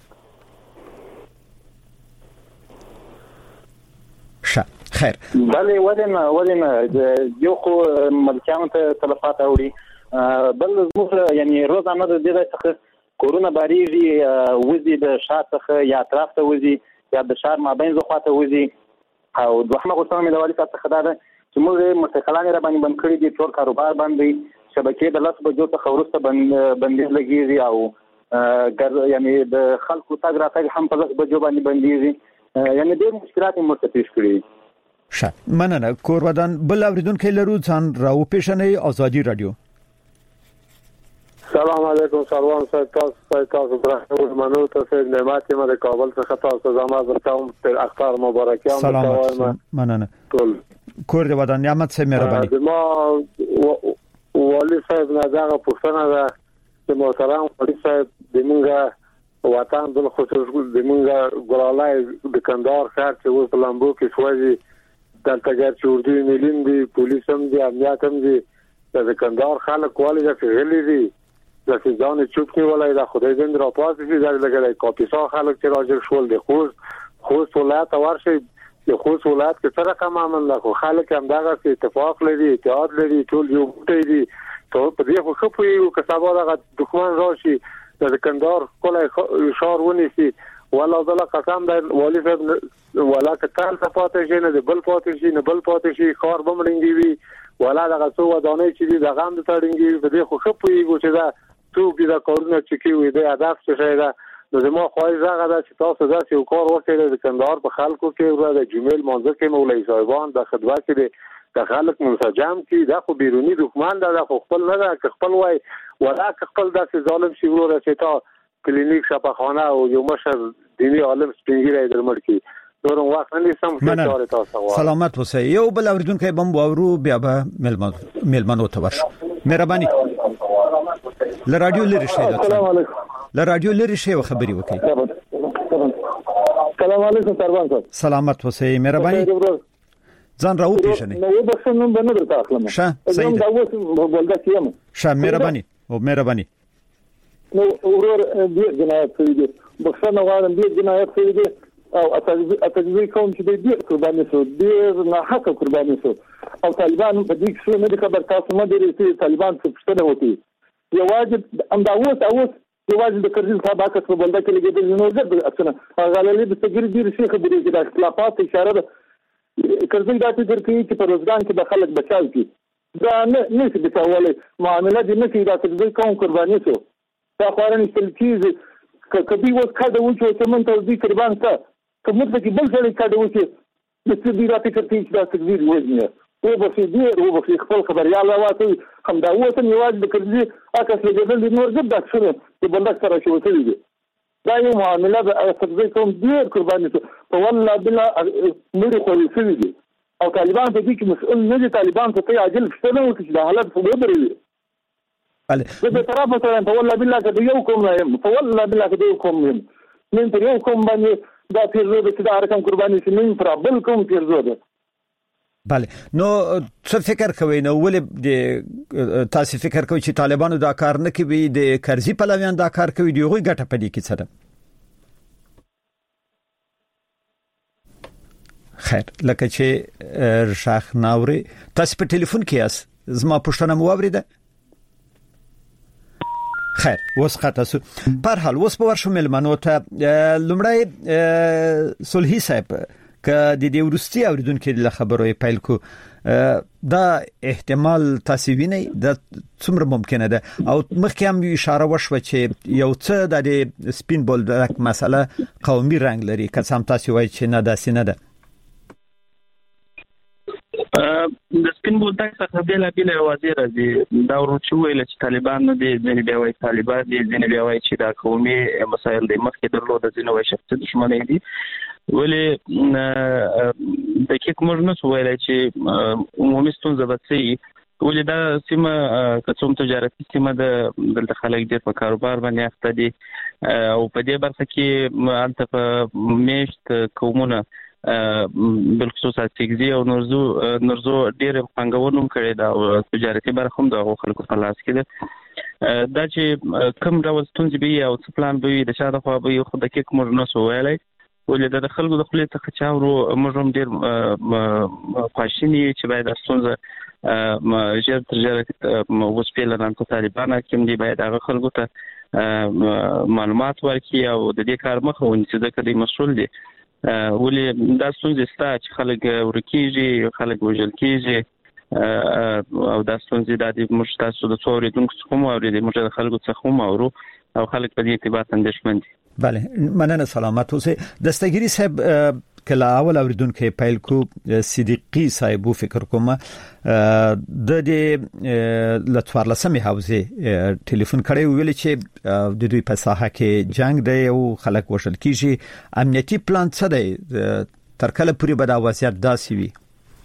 خیر بله ودنه یو خو ملکیانو ته تلفات اوري بل زموږ یعنی روزانه د دې څخه کورونا باریږي وزي د شاته یا اطراف ته وزي یا د شهر مابین زخواته وزي او دوهمه غوښتنه مې د والي صاحب څخه ده چې موږ مستقلان را باندې بند کړی دي ټول کاروبار باندې شبکې د لاس بجو څخه ورسته بندیز لګیږي او یعنی د خلکو تاګ راتګ هم په لاس بجو باندې بندیږي یعنی ډېر مشکلات مرتکب کړي ښه مننه کور ودان بل اوریدونکو لرو ځان راو پیژنې ازادي رادیو سلام علیکم سلام تاسو برابر منو تاسو نعمت ما د کابل څخه تاسو زما درتاوم تر اختر مبارکیان سلام مننه کور دی ودان نعمت سه مهرباني ما والي صاحب نه دا پوښتنه ده چې محترم والي صاحب د موږ وطن بل خصوص د موږ ګلالای د کندهار ښار چې و په لامبو کې سوځي دلته ګر چوردي ملین دي پولیس هم دي امنیت هم دي د کندهار خلک والي چې غلي دي د ځان چوپ نیولای دا خدای دې را پاسې چې لګلای کاپیسا خلک چې راځي شول د خوست ولایت ورشي د خوست ولایت کې سره کوم عمل لا خو خلک هم دغه اتفاق لري اتحاد لري ټول یو ټی دي ته په دې خو خپوي او کسبه دغه دښمن راشي د کندهار کولای شهر ونیسي والله زله قسم دی والي صاحب ولا کتل صفات شي نه بل پاتې شي نه بل پاتې شي کار بمړنګي وي ولا دغه څو ودانې چې د غم د تړنګي په دې خو خپويږي چې دا څوک دا کارونه چې کوي د هدف څه شي دا نو زمو خوای زغه دا چې تاسو دا یو کار وکړئ د کندهار په خلکو کې ورته د جمیل منځ کې مولوی صاحبان د خدمت کې د خلک منسجم کی دا خو بیرونی دښمن دا خو خپل نه دا خپل وای ولا خپل داسې ظالم شي ورته چې تا کلینیک شفاخانه او یو مشر دینی عالم سپینګری درمړ کی نور وخت نه سم څه تاسو سلامت اوسئ یو بل اوریدونکو بم وورو بیا به ملمنو ته ورشو مهرباني ل رادیو لري شي السلام علیکم ل رادیو لري شي خبري وکي السلام علیکم سربان صاحب سلامت اوسئ مهرباني ځان راو پیژنې نو بخښنه باندې درته اخلم ښه صحیح دا اوس بولدا کیم ښه مهرباني نو ورور دې جنایت کوي بخښنه غواړم دې جنایت کوي او اتګوي کوم چې دې قرباني شو دې نه حق قرباني شو او طالبان په دې کې نه خبر تاسو ما دې چې طالبان څه پښتنه وتی یو واجب ام دا اوس یو واجب د کرزي صاحب حق په بلدا کې لګیدل نو زه اصلا غالي د تګری دې شي خبرې کې د اختلافات اشاره ده کرزي دا فکر کوي چې په روزګان کې د خلک بچاو کی دا نه څه بچاولې معاملې دې نه کې دا تګوي کوم قرباني شو دا خورن استلکیز کبي وڅ کډه و چې تمن ته دې قربان کا کومه کې بل ځای کډه و چې د دې راته کوي چې دا تکویر وځنه او په دې خپل خبريال راوته هم دا وته نیواز د کرزي اکه سجدل د نور زب دښنه چې بندک سره شو وسلی دا یو معاملې د تکویر کوم ډیر قرباني په والله بلا نور خو وسلی او طالبان په دې کې مسؤل نه دي طالبان ته عاجل څه نه وکړي د حالت په وبري بله د طرفه سره په والله بالله کې یو کوم نه په والله بالله کې یو کوم نه پر یو کوم باندې دا پیرزو د دا رقم قرباني شي نه پر بل کوم پیرزو ده بله نو څه فکر کوي نو ولې تاسو فکر کوي چې طالبانو دا کار نه کوي د کرزي پلویان دا کار کوي دیغه ګټه پدې کې څه ده خیر لکه چې شاخ ناوري تاسو په ټلیفون کې یاست زما پښتنه مو اوریده خیر اوس خاطر پر حال اوس په ورشو ملمنو ته لمړی صلحي صاحب ک د دې ورستي اوریدونکو له خبرو پیل کو دا احتمال تاسو وینئ د څومره ممکنه ده او مخکې هم اشاره وشوه چې یو څه د سپین بولډک مسله قومي رنگ لري که څه تاسو وایي چې نه داسې نه ده د سپین بولډک څخه بیل وزیر راځي دا ورچو ویل چې طالبان نه دي ځنې بیا وایي طالبان دي ځنې بیا وایي چې دا قومي مسایل د مخکې درلود ځنې وایي شخصي دښمنۍ دي ولې د کې کوم نه ویل چې عمومي ستونزه به ولې دا سیمه کوم تجارتي سیمه د دلته خلک ډېر په کاروبار باندې اخته دي او په دې برخه کې انت په میشت قومونه بالخصوص تګزي او نورزو ډېر پنګونوم کړي دا او تجارتي برخه هم د خلکو په لاس کې ده دا چې کوم ډول ستونزې به او څه پلان به د شاده خو به یو خو د کې کوم نه ویلای ولې د خلکو د خپل څخه چاورو موږ هم ډېر خواشینی چې باید ستونزه ژر تر ژره وسپیل نه طالبان کوم دی باید هغه خلکو ته معلومات ورکړي او د دې کار مخه ونیسي ځکه د مسؤل دي ولې دا ستونزې ستا چې خلک ورکیږي خلک وژل کیږي او دا ستونزې د موږ تاسو د څوري دونکو څخه مو اورېدي موږ د خلکو څخه مو اورو او خلک په دې ارتباط اندېښمن دي بله مننه سلامت اوسئ دستګيري صاحب کله اول اوریدونکو پیل کو صدیقي صاحب فکر کوم د دې لټوارلسمه حوزه ټلیفون کړي ویل چې د دوی په ساحه کې جنگ دی او خلک وشل کیږي امنیتي پلان څه دی تر کله پورې به دا وضعیت داسي وي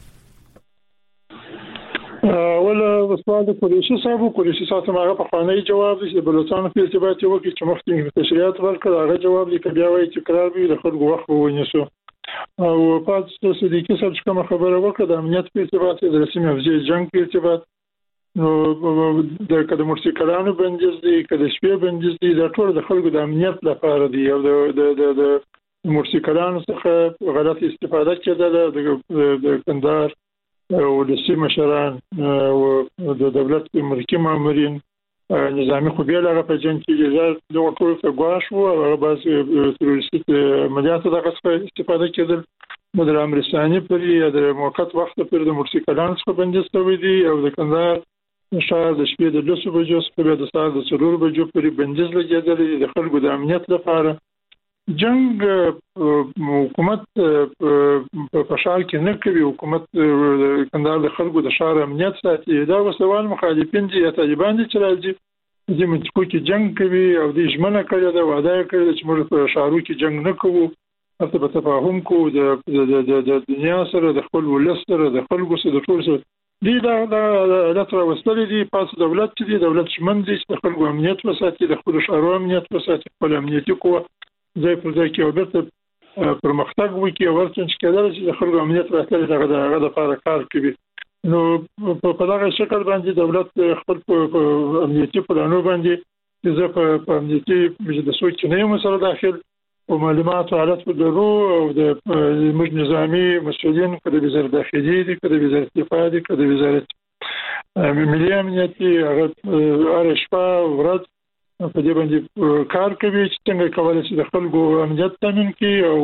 ولا وسواد قریشي صاحب هغه په خواني جواب دي چې بلوچستان په ارتباط یو کې چې مخکې تشریحات ورکړه هغه جواب دي چې بیا وایي چې قرار به د خلکو وخت ونیسو او پات صدیقي صاحب کوم خبره وکړه د امنیت په ارتباط د رسمي افزای جنگ په ارتباط نو د کډه مرسیکرانو بندیز دي کډه شپې بندیز دي دا ټول د خلکو د امنیت لپاره دي او د مرسیکرانو څخه غلط استفاده کېده د کندهار او د سیمه مشران او د دولت مرکه مامورین نظامی خو به لغه په جنګ کې د ټول څه غواش وو او بعض تروریستي عملیاتو دغه استفاده کېدل د امریکایي پر د موقت وخت پر د موټرسایکلانو څخه بندیز شوی دی او د کندهار شهر د شپې د 2 بجو څخه د سهار د 4 بجو پورې بندیز لګیدل د خلکو د امنیت لپاره جنگ حکومت په شال کې نه کوي حکومت کندهار د خلکو د شهر امنیت ساتي دا وسوال مخالفین دي طالبان دي چې راځي د منطقو کې جنگ کوي او د ژمنه کړی دا وعده کړی چې موږ په شهرو کې جنگ نه کوو تاسو په تفاهم کو د دنیا سره د خپل ولس سره د خلکو سره د ټول سره دي دا تر وسلې دي پاس دولت چې دولت شمن دي چې خلکو امنیت وساتي د خپل شهرو امنیت وساتي خپل امنیتي قوه ځای پر ځای کې او بیرته پرمختګ وکړي او ورته چې کېدل چې خلکو امنیت راځي دغه لپاره کار کوي نو په دغه شکل باندې دولت خپل امنیتي پلانونه باندې چې په امنیتي مجلسو کې نه مسله داخل او معلومات حالت په درو او د نظامی مسؤلین کله وزارت داخلي دي کله وزارت دفاع دي کله وزارت ملي امنیت هغه ارشفا ورځ په دې باندې کار کوي چې څنګه کولای شي د خلکو امنیت تامین کړي او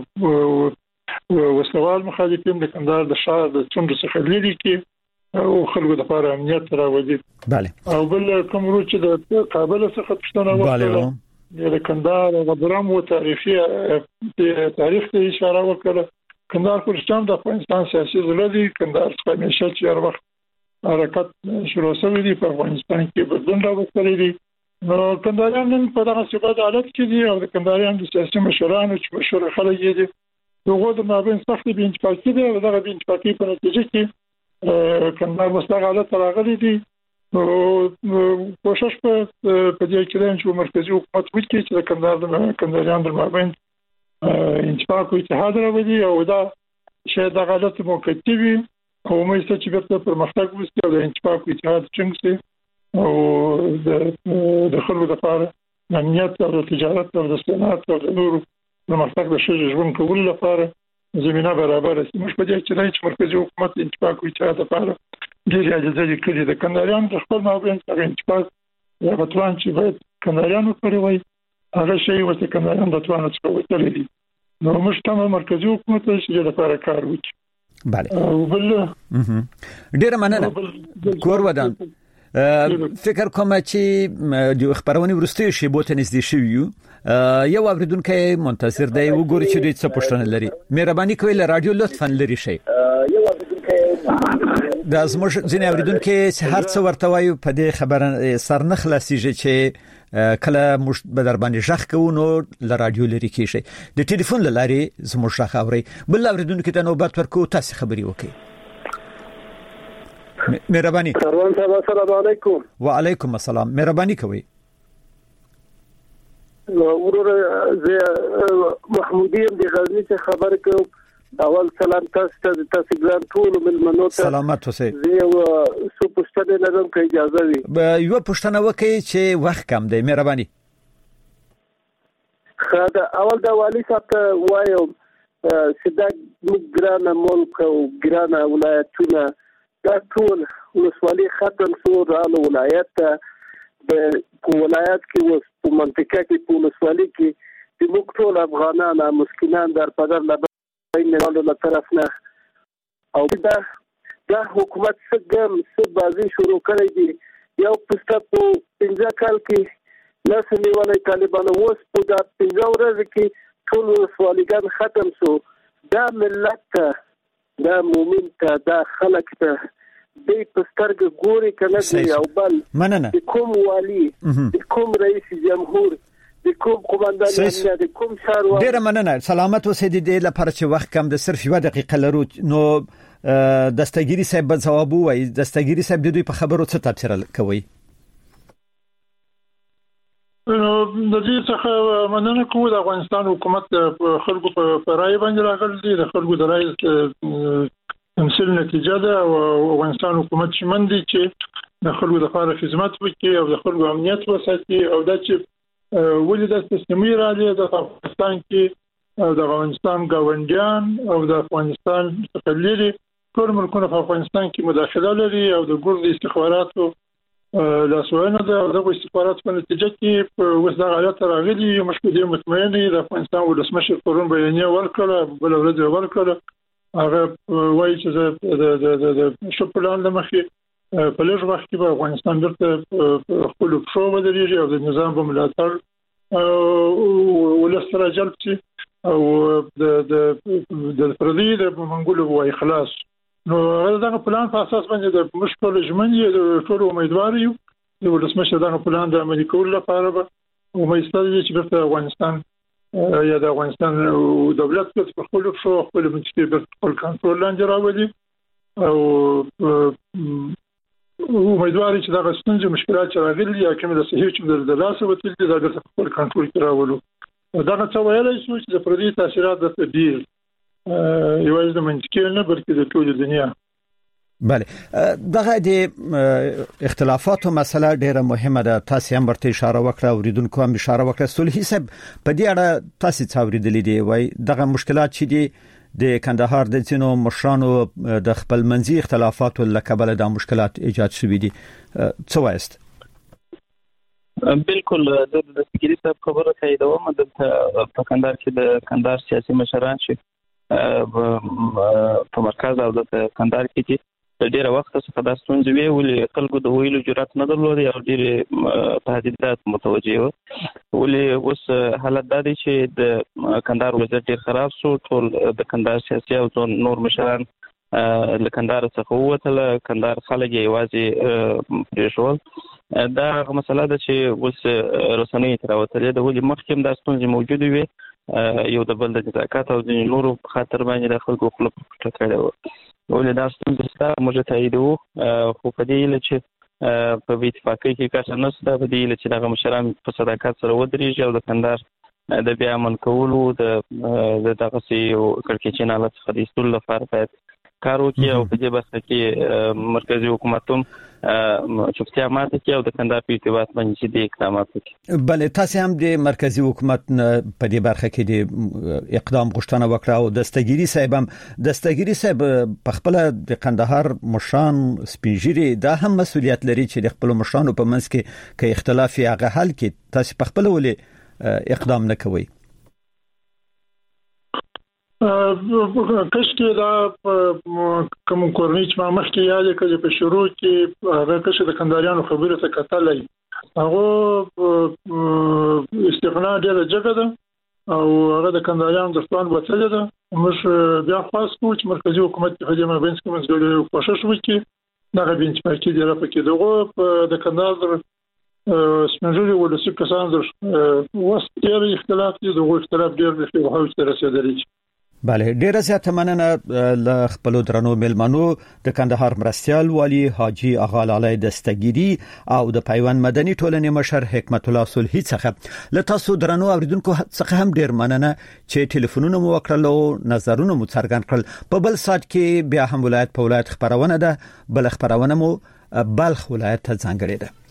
وسوال مخالفین د کندهار د شهر د څنډو څخه لري کې او خلکو لپاره امنیت راوړي. bale او بل کوم چې د کابل څخه پښتنه وکړه د کندهار د برام او تاریخي تاریخ ته اشاره وکړه. کندهار پرشتان د افغانستان سیاسي زلدي کندهار څخه همیشه چې هر وخت حرکت شروع شوی دی په افغانستان کې بدلون راوستلی دی. نو کندهاریان په دغه سبب حالت کې دي او د کندهاریان د سیاسي مشرانو چې مشور خلک دي دغه د مابین سخت بې انتفاقي ده او دغه بې انتفاقي په نتیجه کې کندهار مستقل حالت راغلی دي. کوشش په دې کې ده چې مرکزی حکومت وکړي چې د کندهاریان د مابین انتفاق او اتحاد راوړي او دا چې د حالت موقتی وي او مې چې بیرته پرمختګ وکړي او د انتفاق او اتحاد څنګه او د خلکو لپاره امنیت او تجارت او د صنعت او د نورو پرمختګ د ژوند کولو لپاره زمينه برابر شي. موږ په دې کې چې مرکزی حکومت انتفاق او اتحاد لپاره ډېر اجازه کړي د کندهاریان د خپل مابین سره انتفاق یا غوښتل چې باید کندهاریان وکړي وي هغه شی ورته کندهاریان د توان څخه وتلې دي. نو موږ ته مرکزی حکومت چې د لپاره کار وکړي. bale ډېر مننه کور ودان فکر کوم چې د خبرونه ورسته شی بوته نږدې شوی یو اوریدونکو منتظر دی وګوري چې دوی څه پوښتنه لري. مهرباني کوئ له رادیو لطفا لري شي د زموږ ځینې اوریدونکو چې هر څه ورته وایو په دې خبره سر نه خلاصيږي چې کله موږ به در باندې ژغ کوو نو له رادیو لري کیږي د ټلیفون لاري زموږ ژغ اوري بل اوریدونکو ته نوبت ورکو تاسو خبري وکړئ. مهرباني السلام علیکم. وعلیکم السلام. مهرباني کوئ. ورور زه محمودی د غزنی څخه خبر کوم. اول سلام تاسو ګران ټول ملمنو ته سلامات اوسئ. زه سو پښتنه لرم که اجازه وي. یو پښتنه وکړئ چې وخت کم دی. مهرباني. خاطر اول د والی صاحب وایو چې دا ګران ملک او ګران ولایتونه دا ټول ولسوالي ختم شو رااله ولایت د ولایت کې اوس په منطقه کې په ولسوالي کې د موږ ټول افغانان مسکینان در پدر له بینالو له طرف نه او دا حکومت څه بازي شروع کړی دی. یو پسته په 15 کال کې لاسنی ولې طالبان اوس په 15 ورځې کې ټول ولسوالیګان ختم شو. دا ملت دا مومن ته دا خلک ته د پسترګ ګوري کنه او بل مننه کوم والی کوم رئیس جمهور د کوم قومندان د کوم شهر ډیر مننه. سلامت اوسئ. د دې لپاره چې وخت کم د صرف 1 دقیقه لرو نو دستګيري صاحب ځواب وایي. دستګيري صاحب د دوی په خبرو څه تفسیر کوي؟ نو د دې څخه مننه کوم. د افغانستان حکومت خلکو په رائے باندې راغلی د خلکو د رائے تمثيل نتیجه ده او افغانستان حکومت شمن دي چې د خلکو لپاره خدمت وکړي او د خلکو امنیت وساتي او د چې ولې د سیستمي راځي د افغانستان کې او د افغانستان ګاونډیان او د افغانستان څخه لري ټول ملکونه په افغانستان کې مداخله لري او د ګورد استخباراتو لاسوانه د استخبارات په نتیجه کې په وسه حالت راغلي مشکوک مطمئن د افغانستان ولسمشر پرون بیانیه ورکړه بل ورځ ورکړه هغه وایي چې د شپلان د مخې په لږ وخت کې په افغانستان درته خپل پښو ودرېږي او د نظام په ملاتړ ولسره جلب شي او د پردي د منګولو وای خلاص نو دغه پلان په اساس باندې د مشکل ژمنې د ټول امیدوار یو د ولسمشر دغه پلان د عملي کولو لپاره به امیدوار دي چې په افغانستان یا د افغانستان دولت په خپل شو خپل منځي په خپل کنټرول لاندې راوړي او امیدوار چې دغه ستونزې مشکلات چې راغلي یا کوم د صحیح چې د لاسه وتل دي دغه خپل کنټرول کې راوړو دغه څه ویلای شو چې د پردي تاثیرات د ډیر یوازې د منځکي نه بلکې د ټول دنیا بله دغه د اختلافاتو مسله ډیره مهمه ده تاسو هم ورته اشاره وکړه اوریدونکو هم اشاره وکړه صلحي صاحب په دې اړه تاسو څه اوریدلې دي وای دغه مشکلات چې دي د کندهار د ځینو مشرانو د خپل منځي اختلافاتو لکبل د مشکلات ایجاد شوې دي څه وایست بالکل د سپیکر صاحب خبره کوي دا و د په کندهار کې د کندهار سیاسي مشران چې په مرکز او د کندهار کې چې ډیره وخت څخه د ستونزې وی ولې خلکو د ویلو جرأت نه درلود او ډیره تهدیدات متوجه ولې اوس حالت دا دی چې د کندهار وضعیت ډیر خراب شو ټول د کندهار سیاسي او نور مشران له کندهار څخه ووتل کندهار خلک یوازې پرېښول دا مسله ده چې اوس رسنۍ تر وتلې د ولې مخکې د ستونزې موجود وي یو د بل د نزاکت او د نورو خاطر باندې د خلکو خپل پټ کړي وو ولې دا ستونزې ستا موږ تاییدو خو په دې لږ چې په اتفاقي کې کار نه ستاسو په دې لږ چې دغه مشران په صداقت سره ودرېږي او د کندهار د بیا من کولو د دغه یو کړکېچن حالت څخه د ایستلو لپاره باید کار وکړي او په دې برخه کې مرکزی حکومت هم چوپتیا ماته کوي او د کندهار په ارتباط باندې د اقدامات کوي بله تاسو هم د مرکزی حکومت په دې برخه کې د اقدام غوښتنه وکړه او دستګيري صاحب په خپل د کندهار مشران سپینجيري دا هم مسولیت لري چې د خپل مشرانو په منځ کې اختلاف هغه حل کې تاسو په خپل ولې اقدام نه کوي کښته دا کوم کورنۍ چې ما مخکې یاد کړی په شروع کې هغه کښته د کندهاریانو خبره ته کتلای هغه استغنا ډیره جګه ده او هغه د کندهاریانو د ځوان وڅلې ده موږ بیا خاص کوم چې مرکزی حکومت په دې مابین کې مسګړي کوشش وکړي دا غوښتنه چې د راپکې دغه د کندهار سپینجوري ولسی کسان در وسط اختلاف دي دغه اختلاف ډیر په هوښ ته رسیدلی بله ډیره زیاته مننه له خپل درنو ملمنو د کندهار مرستيال والی حاجی اغا لالی دستګيري او د پیوند مدني ټولنې مشر حکمت الله صلحي څخه له تاسو درنو اوریدونکو څخه هم ډیر مننه چې ټلیفونونه مو وکړل او نظرونه مو څرګند کړل په بل سات کې بیا هم ولایت په ولایت خبرونه ده بل خبرونه مو بلخ ولایت ته ځانګړې ده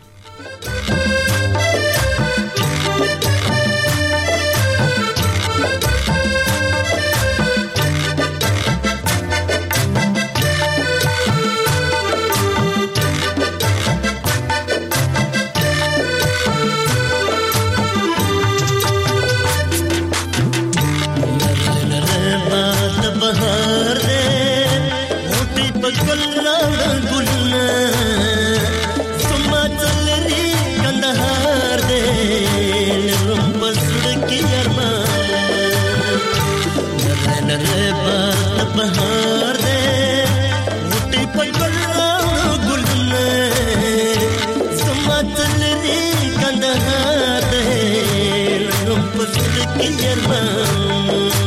Kandahar de, rum pasud ki yarman